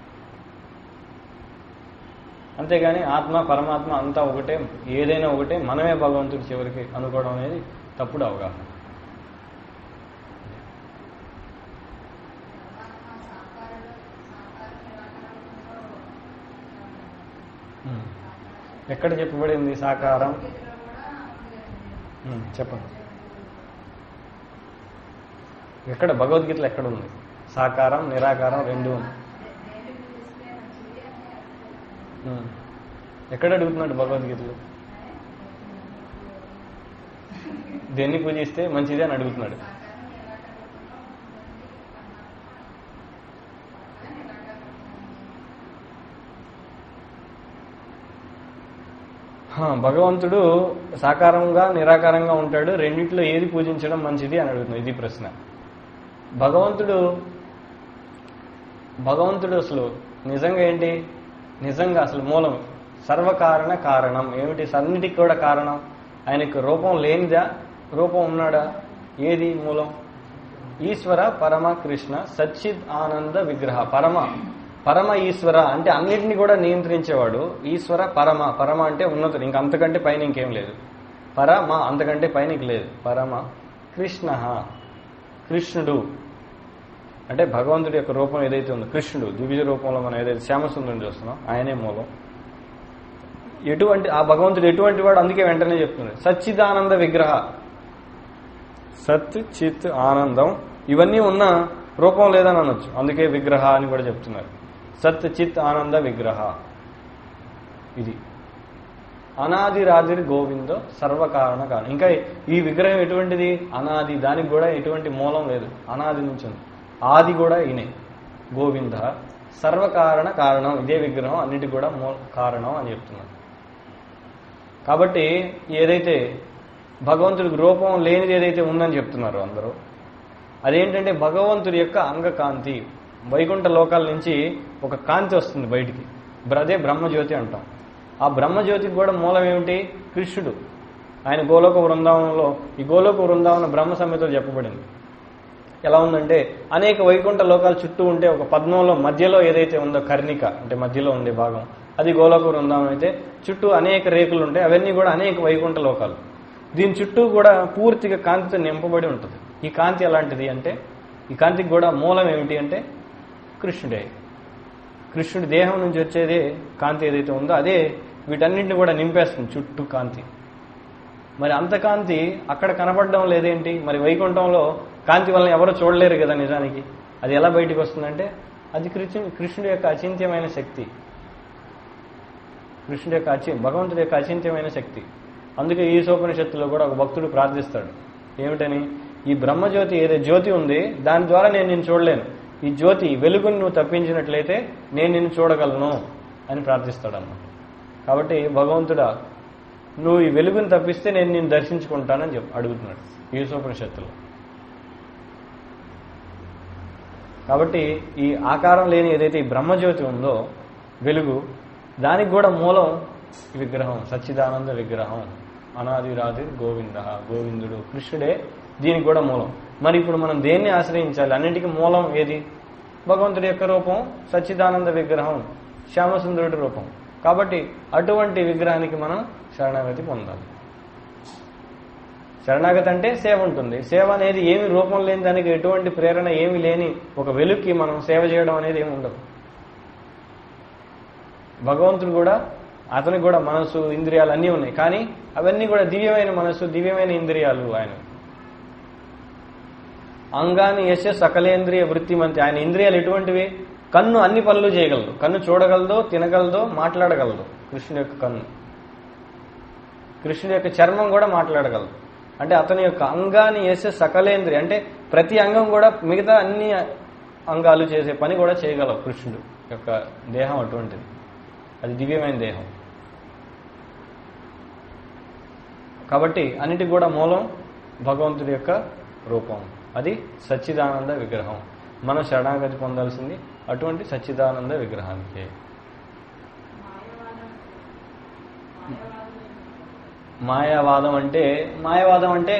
అంతేగాని ఆత్మ పరమాత్మ అంతా ఒకటే, ఏదైనా ఒకటే, మనమే భగవంతుడు చివరికి అనుకోవడం అనేది తప్పుడు అవగాహన. ఎక్కడ చెప్పబడింది సాకారం? చెప్పండి, ఎక్కడ భగవద్గీతలో ఎక్కడ ఉంది సాకారం నిరాకారం రెండు? ఎక్కడ అడుగుతున్నాడు భగవద్గీతలో? దేన్ని పూజిస్తే మంచిది అని అడుగుతున్నాడు. భగవంతుడు సాకారంగా నిరాకారంగా ఉంటాడు, రెండిట్లో ఏది పూజించడం మంచిది అని అడుగుతున్నాడు. ఇది ప్రశ్న. భగవంతుడు అసలు నిజంగా ఏంటి? నిజంగా అసలు మూలం, సర్వకారణ కారణం ఏమిటి? అన్నిటికి కూడా కారణం. ఆయనకు రూపం లేనిదా, రూపం ఉన్నాడా? ఏది మూలం? ఈశ్వర పరమ కృష్ణ సచ్చిద్ ఆనంద విగ్రహ. పరమ ఈశ్వర అంటే అన్నిటిని కూడా నియంత్రించేవాడు. ఈశ్వర పరమ అంటే ఉన్నతుడు, ఇంక అంతకంటే పైన ఇంకేం లేదు. పరమ అంతకంటే పైన లేదు. పరమ కృష్ణుడు అంటే భగవంతుడి యొక్క రూపం ఏదైతే ఉందో కృష్ణుడు, ద్విబీజ రూపంలో మనం ఏదైతే శ్యామసుందరుని చూస్తున్నాం ఆయనే మూలం. ఆ భగవంతుడు ఎటువంటి వాడు? అందుకే వెంటనే చెప్తున్నాడు సచ్చిదానంద విగ్రహ. సత్ చిత్ ఆనందం ఇవన్నీ ఉన్న రూపం లేదని అనొచ్చు, అందుకే విగ్రహ అని కూడా చెప్తున్నారు. సత్ చిత్ ఆనంద విగ్రహ. ఇది అనాదిరాదిర్ గోవిందో సర్వకారణ కారణం. ఇంకా ఈ విగ్రహం ఎటువంటిది? అనాది, దానికి కూడా ఎటువంటి మూలం లేదు, అనాది నుంచి ఉంది. ఆది కూడా ఈయనే గోవింద, సర్వకారణ కారణం. ఇదే విగ్రహం అన్నిటికి కూడా కారణం అని చెప్తున్నారు. కాబట్టి ఏదైతే భగవంతుడికి రూపం లేనిది ఏదైతే ఉందని చెప్తున్నారో అందరూ, అదేంటంటే భగవంతుడి యొక్క అంగకాంతి. వైకుంఠ లోకాల నుంచి ఒక కాంతి వస్తుంది బయటికి, అదే బ్రహ్మజ్యోతి అంటాం. ఆ బ్రహ్మజ్యోతికి కూడా మూలం ఏమిటి? కృష్ణుడు. ఆయన గోలోక వృందావనంలో, ఈ గోలోక వృందావన బ్రహ్మ సంహితలో చెప్పబడింది. ఎలా ఉందంటే అనేక వైకుంఠ లోకాలు చుట్టూ ఉంటే ఒక పద్మంలో మధ్యలో ఏదైతే ఉందో కర్ణిక అంటే మధ్యలో ఉండే భాగం, అది గోలోక వృందావనం అయితే చుట్టూ అనేక రేకులు ఉంటాయి. అవన్నీ కూడా అనేక వైకుంఠ లోకాలు. దీని చుట్టూ కూడా పూర్తిగా కాంతితో నింపబడి ఉంటుంది. ఈ కాంతి ఎలాంటిది అంటే, ఈ కాంతికి కూడా మూలం ఏమిటి అంటే కృష్ణుడే. కృష్ణుడి దేహం నుంచి వచ్చేదే కాంతి ఏదైతే ఉందో అదే వీటన్నింటిని కూడా నింపేస్తుంది చుట్టూ కాంతి. మరి అంత కాంతి అక్కడ కనపడడం లేదేంటి? మరి వైకుంఠంలో కాంతి వల్ల ఎవరు చూడలేరు కదా నిజానికి. అది ఎలా బయటికి వస్తుందంటే అది కృష్ణుడి యొక్క అచింత్యమైన శక్తి, కృష్ణుడి యొక్క భగవంతుడి యొక్క అచింత్యమైన శక్తి. అందుకే ఈశోపనిషత్తులో కూడా ఒక భక్తుడు ప్రార్థిస్తాడు ఏమిటని, ఈ బ్రహ్మజ్యోతి ఏదో జ్యోతి ఉంది దాని ద్వారా నేను నిన్ను చూడలేను, ఈ జ్యోతి వెలుగుని నువ్వు తప్పించినట్లయితే నేను నిన్ను చూడగలను అని ప్రార్థిస్తాడు అన్నమాట. కాబట్టి భగవంతుడా నువ్వు ఈ వెలుగుని తప్పిస్తే నేను నిన్ను దర్శించుకుంటానని అడుగుతున్నాడు ఈశోపనిషత్తులో. కాబట్టి ఈ ఆకారం లేని ఏదైతే ఈ బ్రహ్మజ్యోతి ఉందో వెలుగు, దానికి కూడా మూలం విగ్రహం, సచ్చిదానంద విగ్రహం, అనాదిరాది గోవింద, గోవిందుడు కృష్ణుడే దీనికి కూడా మూలం. మరి ఇప్పుడు మనం దేన్ని ఆశ్రయించాలి? అన్నింటికీ మూలం ఏది? భగవంతుడి యొక్క రూపం, సచ్చిదానంద విగ్రహం, శ్యామసుందరుడి రూపం. కాబట్టి అటువంటి విగ్రహానికి మనం శరణాగతి పొందాలి. శరణాగతి అంటే సేవ ఉంటుంది. సేవ అనేది ఏమి రూపం లేని దానికి, ఎటువంటి ప్రేరణ ఏమి లేని ఒక వెలుగుకి మనం సేవ చేయడం అనేది ఏమి ఉండదు. భగవంతుడు కూడా, అతనికి కూడా మనసు ఇంద్రియాలు అన్నీ ఉన్నాయి, కానీ అవన్నీ కూడా దివ్యమైన మనసు, దివ్యమైన ఇంద్రియాలు. ఆయన అంగాన్ని యశ సకలేంద్రియ వృత్తిమంతి. ఆయన ఇంద్రియాలు ఎటువంటివి? కన్ను అన్ని పనులు చేయగలదు, కన్ను చూడగలదు, తినగలదు, మాట్లాడగలదు. కృష్ణుడి యొక్క కన్ను, కృష్ణుడి యొక్క చర్మం కూడా మాట్లాడగలదు. అంటే అతని యొక్క అంగాన్ని యశ సకలేంద్రియ అంటే ప్రతి అంగం కూడా మిగతా అన్ని అంగాలు చేసే పని కూడా చేయగలవు. కృష్ణుడు యొక్క దేహం అటువంటిది, అది దివ్యమైన దేహం. కాబట్టి అన్నిటికి కూడా మూలం భగవంతుడి యొక్క రూపం, అది సచ్చిదానంద విగ్రహం. మనం శరణాగతి పొందాల్సింది అటువంటి సచ్చిదానంద విగ్రహానికి. మాయావాదం అంటే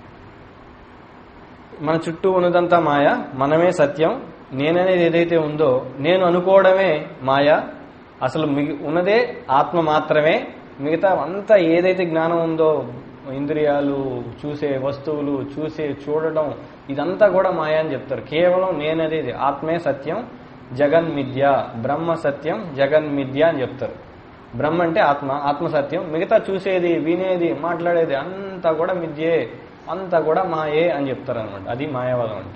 మన చుట్టూ ఉన్నదంతా మాయ, మనమే సత్యం, నేననేది ఏదైతే ఉందో నేను అనుకోవడమే మాయ, అసలు ఉన్నదే ఆత్మ మాత్రమే. మిగతా అంతా ఏదైతే జ్ఞానం ఉందో, ఇంద్రియాలు, చూసే వస్తువులు, చూడడం, ఇదంతా కూడా మాయ అని చెప్తారు. కేవలం నేననేది ఆత్మే సత్యం, జగన్మిథ్య, బ్రహ్మ సత్యం, జగన్మిథ్య అని చెప్తారు. బ్రహ్మ అంటే ఆత్మ, ఆత్మ సత్యం, మిగతా చూసేది, వినేది, మాట్లాడేది అంతా కూడా మిథ్యే, అంతా కూడా మాయే అని చెప్తారు అనమాట. అది మాయావాదం అంటే.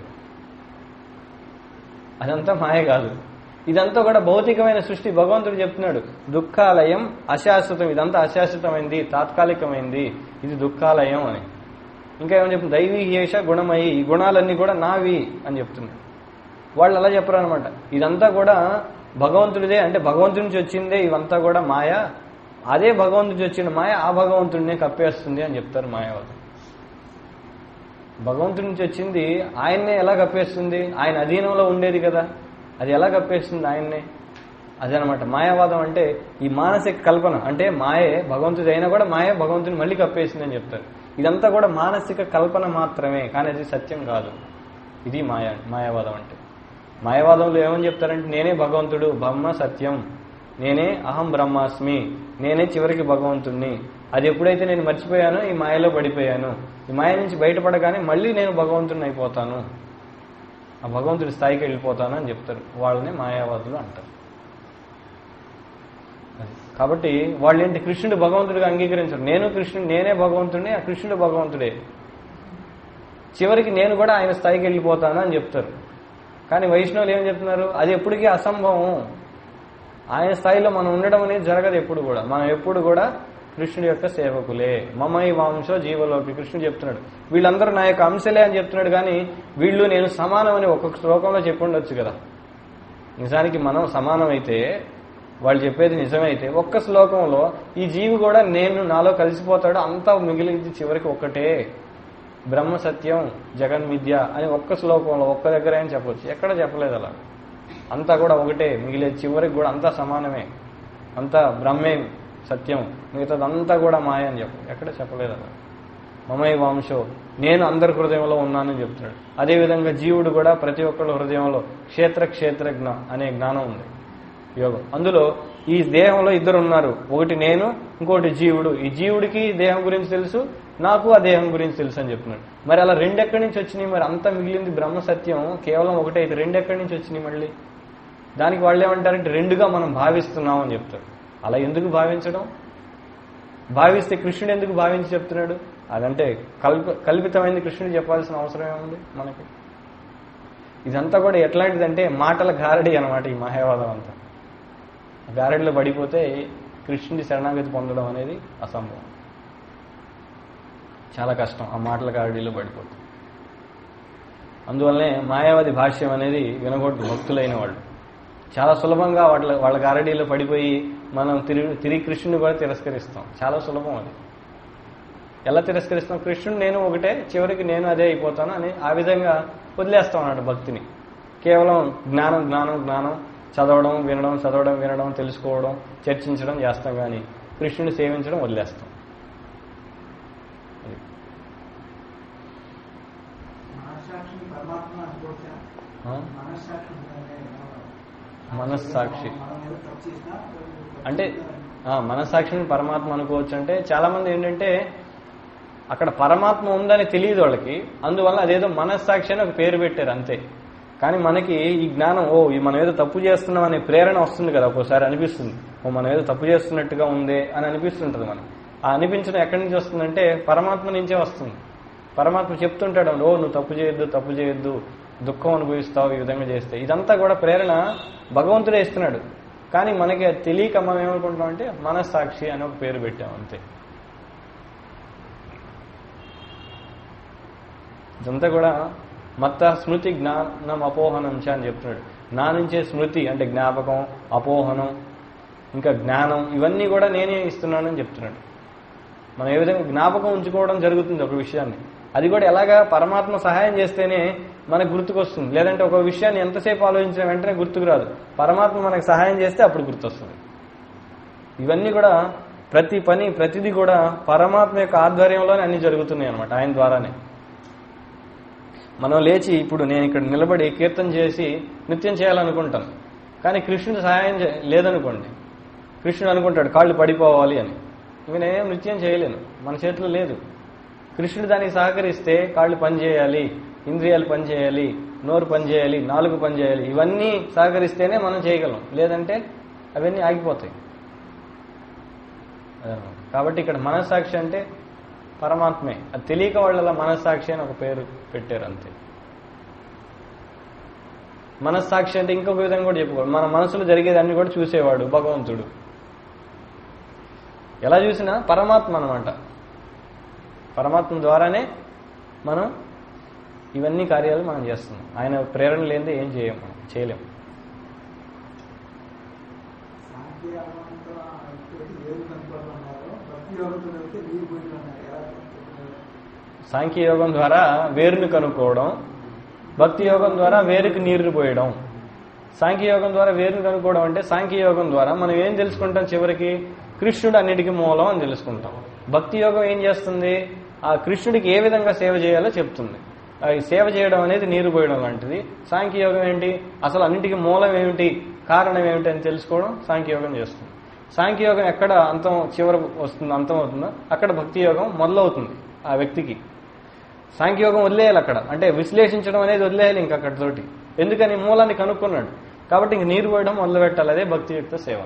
అదంతా మాయ కాదు, ఇదంతా కూడా భౌతికమైన సృష్టి. భగవంతుడు చెప్తున్నాడు దుఃఖాలయం అశాశ్వతం, ఇదంతా అశాశ్వతమైంది, తాత్కాలికమైంది, ఇది దుఃఖాలయం అని. ఇంకా ఏమని చెప్తుంది? దైవీ హేష గుణమయి, ఈ గుణాలన్నీ కూడా నావి అని చెప్తున్నాడు. వాళ్ళు అలా చెప్పరు అనమాట. ఇదంతా కూడా భగవంతుడిదే, అంటే భగవంతుడి నుంచి వచ్చిందే, ఇవంతా కూడా మాయ, అదే భగవంతుడి నుంచి వచ్చిన మాయ ఆ భగవంతుడినే కప్పేస్తుంది అని చెప్తారు మాయావాదం. భగవంతుడి నుంచి వచ్చింది ఆయన్నే ఎలా కప్పేస్తుంది? ఆయన అధీనంలో ఉండేది కదా, అది ఎలా కప్పేస్తుంది ఆయన్నే? అదనమాట మాయావాదం అంటే. ఈ మానసిక కల్పన అంటే మాయే భగవంతుడి అయినా కూడా మాయ భగవంతుని మళ్ళీ కప్పేసింది అని చెప్తారు. ఇదంతా కూడా మానసిక కల్పన మాత్రమే, కానీ అది సత్యం కాదు. ఇది మాయావాదం అంటే. మాయావాదంలో ఏమని చెప్తారంటే నేనే భగవంతుడు, బ్రహ్మ సత్యం, నేనే అహం బ్రహ్మాస్మి, నేనే చివరికి భగవంతుణ్ణి. అది ఎప్పుడైతే నేను మర్చిపోయానో ఈ మాయలో పడిపోయాను, ఈ మాయ నుంచి బయటపడగానే మళ్ళీ నేను భగవంతుడిని అయిపోతాను, ఆ భగవంతుడి స్థాయికి వెళ్ళిపోతాను అని చెప్తారు. వాళ్ళని మాయావాదులు అంటారు. కాబట్టి వాళ్ళు ఏంటి? కృష్ణుడు భగవంతుడిగా అంగీకరించారు. నేను కృష్ణుడు, నేనే భగవంతుడిని, ఆ కృష్ణుడు భగవంతుడే, చివరికి నేను కూడా ఆయన స్థాయికి వెళ్ళిపోతాను అని చెప్తారు. కానీ వైష్ణవులు ఏం చెప్తున్నారు? అది ఎప్పటికీ అసంభవం, ఆయన స్థాయిలో మనం ఉండడం అనేది జరగదు ఎప్పుడు కూడా. మనం ఎప్పుడు కూడా కృష్ణుడి యొక్క సేవకులే. మమై వాంశో జీవలోకి, కృష్ణుడు చెప్తున్నాడు వీళ్ళందరూ నా యొక్క అంశలే అని చెప్తున్నాడు. కానీ వీళ్ళు నేను సమానమని ఒక్కొక్క శ్లోకంలో చెప్పుండొచ్చు కదా. నిజానికి మనం సమానమైతే, వాళ్ళు చెప్పేది నిజమైతే, ఒక్క శ్లోకంలో ఈ జీవి కూడా నేను నాలో కలిసిపోతాడు, అంతా మిగిలింది చివరికి ఒక్కటే, బ్రహ్మ సత్యం జగన్మిథ్య అని ఒక్క శ్లోకంలో ఒక్క దగ్గర అని చెప్పొచ్చు. ఎక్కడ చెప్పలేదు అలా. అంతా కూడా ఒకటే మిగిలేదు, చివరికి కూడా అంతా సమానమే, అంతా బ్రహ్మే సత్యం, మిగతాదంతా కూడా మాయ అని ఎక్కడ చెప్పలేదు అలా. మమై వంశో, నేను అందరి హృదయంలో ఉన్నానని చెప్తున్నాడు. అదేవిధంగా జీవుడు కూడా ప్రతి ఒక్కళ్ళ హృదయంలో క్షేత్రజ్ఞ అనే జ్ఞానం ఉంది, యోగం. అందులో ఈ దేహంలో ఇద్దరు ఉన్నారు, ఒకటి నేను, ఇంకోటి జీవుడు. ఈ జీవుడికి దేహం గురించి తెలుసు, నాకు ఆ దేహం గురించి తెలుసు అని చెప్తున్నాడు. మరి అలా రెండు ఎక్కడి నుంచి వచ్చినాయి? మరి అంతా మిగిలింది బ్రహ్మ సత్యం కేవలం ఒకటే అయితే రెండు ఎక్కడి నుంచి వచ్చినాయి మళ్ళీ? దానికి వాళ్ళు ఏమంటారంటే రెండుగా మనం భావిస్తున్నాం అని చెప్తారు. అలా ఎందుకు భావించడం? భావిస్తే కృష్ణుడు ఎందుకు భావించి చెప్తున్నాడు? అదంటే కల్పితమైంది కృష్ణుడు చెప్పాల్సిన అవసరం ఏముంది మనకి? ఇదంతా కూడా ఎట్లాంటిదంటే మాటల గారడి అనమాట ఈ మాయావాదం అంతా. గారడిలో పడిపోతే కృష్ణుడి శరణాగతి పొందడం అనేది అసంభవం, చాలా కష్టం ఆ మాటల గారడిలో పడిపోతే. అందువల్లనే మాయావాది భాష్యం అనేది వినకూడదు. భక్తులైన వాళ్ళు చాలా సులభంగా వాళ్ళ గారడీలో పడిపోయి మనం తిరిగి కృష్ణుని కూడా తిరస్కరిస్తాం. చాలా సులభం అది. ఎలా తిరస్కరిస్తాం? కృష్ణుడు నేను ఒకటే, చివరికి నేను అదే అయిపోతాను అని ఆ విధంగా వదిలేస్తాం అన్నాడు భక్తిని. కేవలం జ్ఞానం జ్ఞానం జ్ఞానం చదవడం వినడం తెలుసుకోవడం చర్చించడం చేస్తాం, కానీ కృష్ణుని సేవించడం వదిలేస్తాం. మనస్సాక్షి అంటే మనస్సాక్షిని పరమాత్మ అనుకోవచ్చు. అంటే చాలా మంది ఏంటంటే అక్కడ పరమాత్మ ఉందని తెలియదు వాళ్ళకి, అందువల్ల అదేదో మనస్సాక్షి అని ఒక పేరు పెట్టారు అంతే. కానీ మనకి ఈ జ్ఞానం, మనం ఏదో తప్పు చేస్తున్నాం అనే ప్రేరణ వస్తుంది కదా, ఒక్కోసారి అనిపిస్తుంది, మనం ఏదో తప్పు చేస్తున్నట్టుగా ఉందే అని అనిపిస్తుంటది మనకి. ఆ అనిపించడం ఎక్కడి నుంచి వస్తుందంటే పరమాత్మ నుంచే వస్తుంది. పరమాత్మ చెప్తుంటాడు, నువ్వు తప్పు చేయొద్దు, దుఃఖం అనుభవిస్తావు ఈ విధంగా చేస్తే. ఇదంతా కూడా ప్రేరణ భగవంతుడే ఇస్తున్నాడు. కానీ మనకి అది తెలియక మనం ఏమనుకుంటాం అంటే మనస్సాక్షి అని ఒక పేరు పెట్టాం అంతే. ఇదంతా కూడా మత్త స్మృతి జ్ఞానం అపోహనం అని చెప్తున్నాడు. నా నుంచే స్మృతి అంటే జ్ఞాపకం, అపోహనం, ఇంకా జ్ఞానం, ఇవన్నీ కూడా నేనే ఇస్తున్నానని చెప్తున్నాడు. మనం ఏ విధంగా జ్ఞాపకం ఉంచుకోవడం జరుగుతుంది ఒక విషయాన్ని, అది కూడా ఎలాగా పరమాత్మ సహాయం చేస్తేనే మనకు గుర్తుకొస్తుంది. లేదంటే ఒక విషయాన్ని ఎంతసేపు ఆలోచించిన వెంటనే గుర్తుకు రాదు. పరమాత్మ మనకు సహాయం చేస్తే అప్పుడు గుర్తొస్తుంది. ఇవన్నీ కూడా ప్రతిదీ కూడా పరమాత్మ యొక్క ఆధ్వర్యంలోనే అన్ని జరుగుతున్నాయి అనమాట, ఆయన ద్వారానే. మనం లేచి ఇప్పుడు నేను ఇక్కడ నిలబడి కీర్తన చేసి నృత్యం చేయాలనుకుంటాం, కానీ కృష్ణుడు సహాయం లేదనుకోండి, కృష్ణుడు అనుకుంటాడు కాళ్ళు పడిపోవాలి అని, ఇంక నేనేం నృత్యం చేయలేను, మన చేతిలో లేదు. కృష్ణుడు దానికి సహకరిస్తే కాళ్ళు పనిచేయాలి, ఇంద్రియాలు పనిచేయాలి, నోరు పనిచేయాలి, నాలుగు పనిచేయాలి, ఇవన్నీ సహకరిస్తేనే మనం చేయగలం, లేదంటే అవన్నీ ఆగిపోతాయి. కాబట్టి ఇక్కడ మనస్సాక్షి అంటే పరమాత్మే. అది తెలియక వాళ్ళ మనస్సాక్షి అని ఒక పేరు పెట్టారు అంతే. మనస్సాక్షి అంటే ఇంకొక విధంగా కూడా చెప్పుకోవాలి, మన మనసులో జరిగేదాన్ని కూడా చూసేవాడు భగవంతుడు. ఎలా చూసినా పరమాత్మ అనమాట. పరమాత్మ ద్వారానే మనం ఇవన్నీ కార్యాలు మనం చేస్తున్నాం. ఆయన ప్రేరణ లేనిదే ఏం చేయలేము. సాంఖ్యయోగం ద్వారా వేరును కనుక్కోవడం, భక్తి యోగం ద్వారా వేరుకు నీరు పోయడం. సాంఖ్యయోగం ద్వారా వేరును కనుక్కోవడం అంటే సాంఖ్యయోగం ద్వారా మనం ఏం తెలుసుకుంటాం? చివరికి కృష్ణుడు అన్నిటికీ మూలం అని తెలుసుకుంటాం. భక్తి యోగం ఏం చేస్తుంది? ఆ కృష్ణుడికి ఏ విధంగా సేవ చేయాలో చెప్తుంది. ఈ సేవ చేయడం అనేది నీరు పోయడం లాంటిది. సాంఖ్యయోగం ఏంటి? అసలు అన్నింటికి మూలం ఏమిటి, కారణం ఏమిటి అని తెలుసుకోవడం సాంఖ్యయోగం చేస్తుంది. సాంఖ్యయోగం ఎక్కడ చివరి వస్తుంది, అంతం అవుతుందో అక్కడ భక్తి యోగం మొదలవుతుంది ఆ వ్యక్తికి. సాంఖ్యయోగం వదిలేయాలి అక్కడ, అంటే విశ్లేషించడం అనేది వదిలేయాలి ఇంక అక్కడితోటి. ఎందుకని? మూలాన్ని కనుక్కున్నాడు కాబట్టి ఇంక నీరు పోయడం మొదలు పెట్టాలి. అదే భక్తియుక్త సేవ.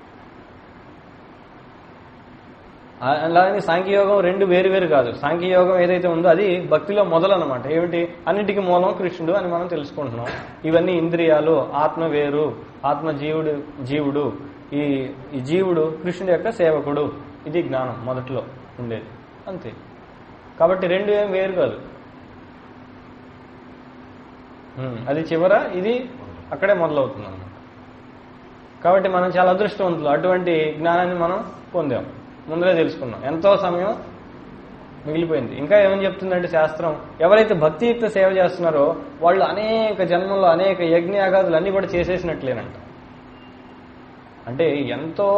అలాగే సాంఖ్యయోగం రెండు వేరు కాదు. సాంఖ్యయోగం ఏదైతే ఉందో అది భక్తిలో మొదలన్నమాట. ఏమిటి? అన్నిటికీ మూలం కృష్ణుడు అని మనం తెలుసుకుంటున్నాం. ఇవన్నీ ఇంద్రియాలు, ఆత్మ వేరు, ఆత్మ జీవుడు, ఈ జీవుడు కృష్ణుడి యొక్క సేవకుడు. ఇది జ్ఞానం మొదట్లో ఉండేది అంతే. కాబట్టి రెండు ఏం వేరు కాదు. అది చివర, ఇది అక్కడే మొదలవుతుంది అన్నమాట. కాబట్టి మనం చాలా అదృష్టవంతులు, అటువంటి జ్ఞానాన్ని మనం పొందాం, ముందరే తెలుసుకున్నాం. ఎంతో సమయం మిగిలిపోయింది. ఇంకా ఏమని చెప్తుందంటే శాస్త్రం, ఎవరైతే భక్తియుక్త సేవ చేస్తున్నారో వాళ్ళు అనేక జన్మల్లో అనేక యజ్ఞయాగాదులు అన్నీ కూడా చేసేసినట్లేనంట. అంటే ఎంతో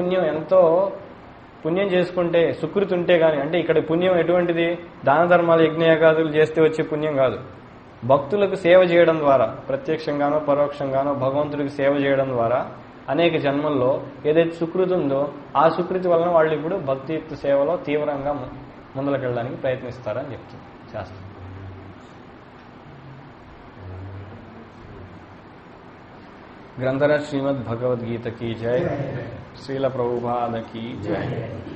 పుణ్యం చేసుకుంటే, సుకృతి ఉంటే గాని, అంటే ఇక్కడ పుణ్యం ఎటువంటిది? దాన ధర్మాలు యజ్ఞయాగాదులు చేస్తే వచ్చే పుణ్యం కాదు. భక్తులకు సేవ చేయడం ద్వారా, ప్రత్యక్షంగానో పరోక్షంగానో భగవంతుడికి సేవ చేయడం ద్వారా అనేక జన్మల్లో ఏదైతే సుకృతి ఉందో ఆ సుకృతి వలన వాళ్ళు ఇప్పుడు భక్తియుక్త సేవలో తీవ్రంగా ముందుకెళ్ళడానికి ప్రయత్నిస్తారని చెప్తుంది శాస్త్రం. గ్రంథరాజ్ శ్రీమద్ భగవద్గీత కీ జై, శ్రీల ప్రభుపాద కీ జై.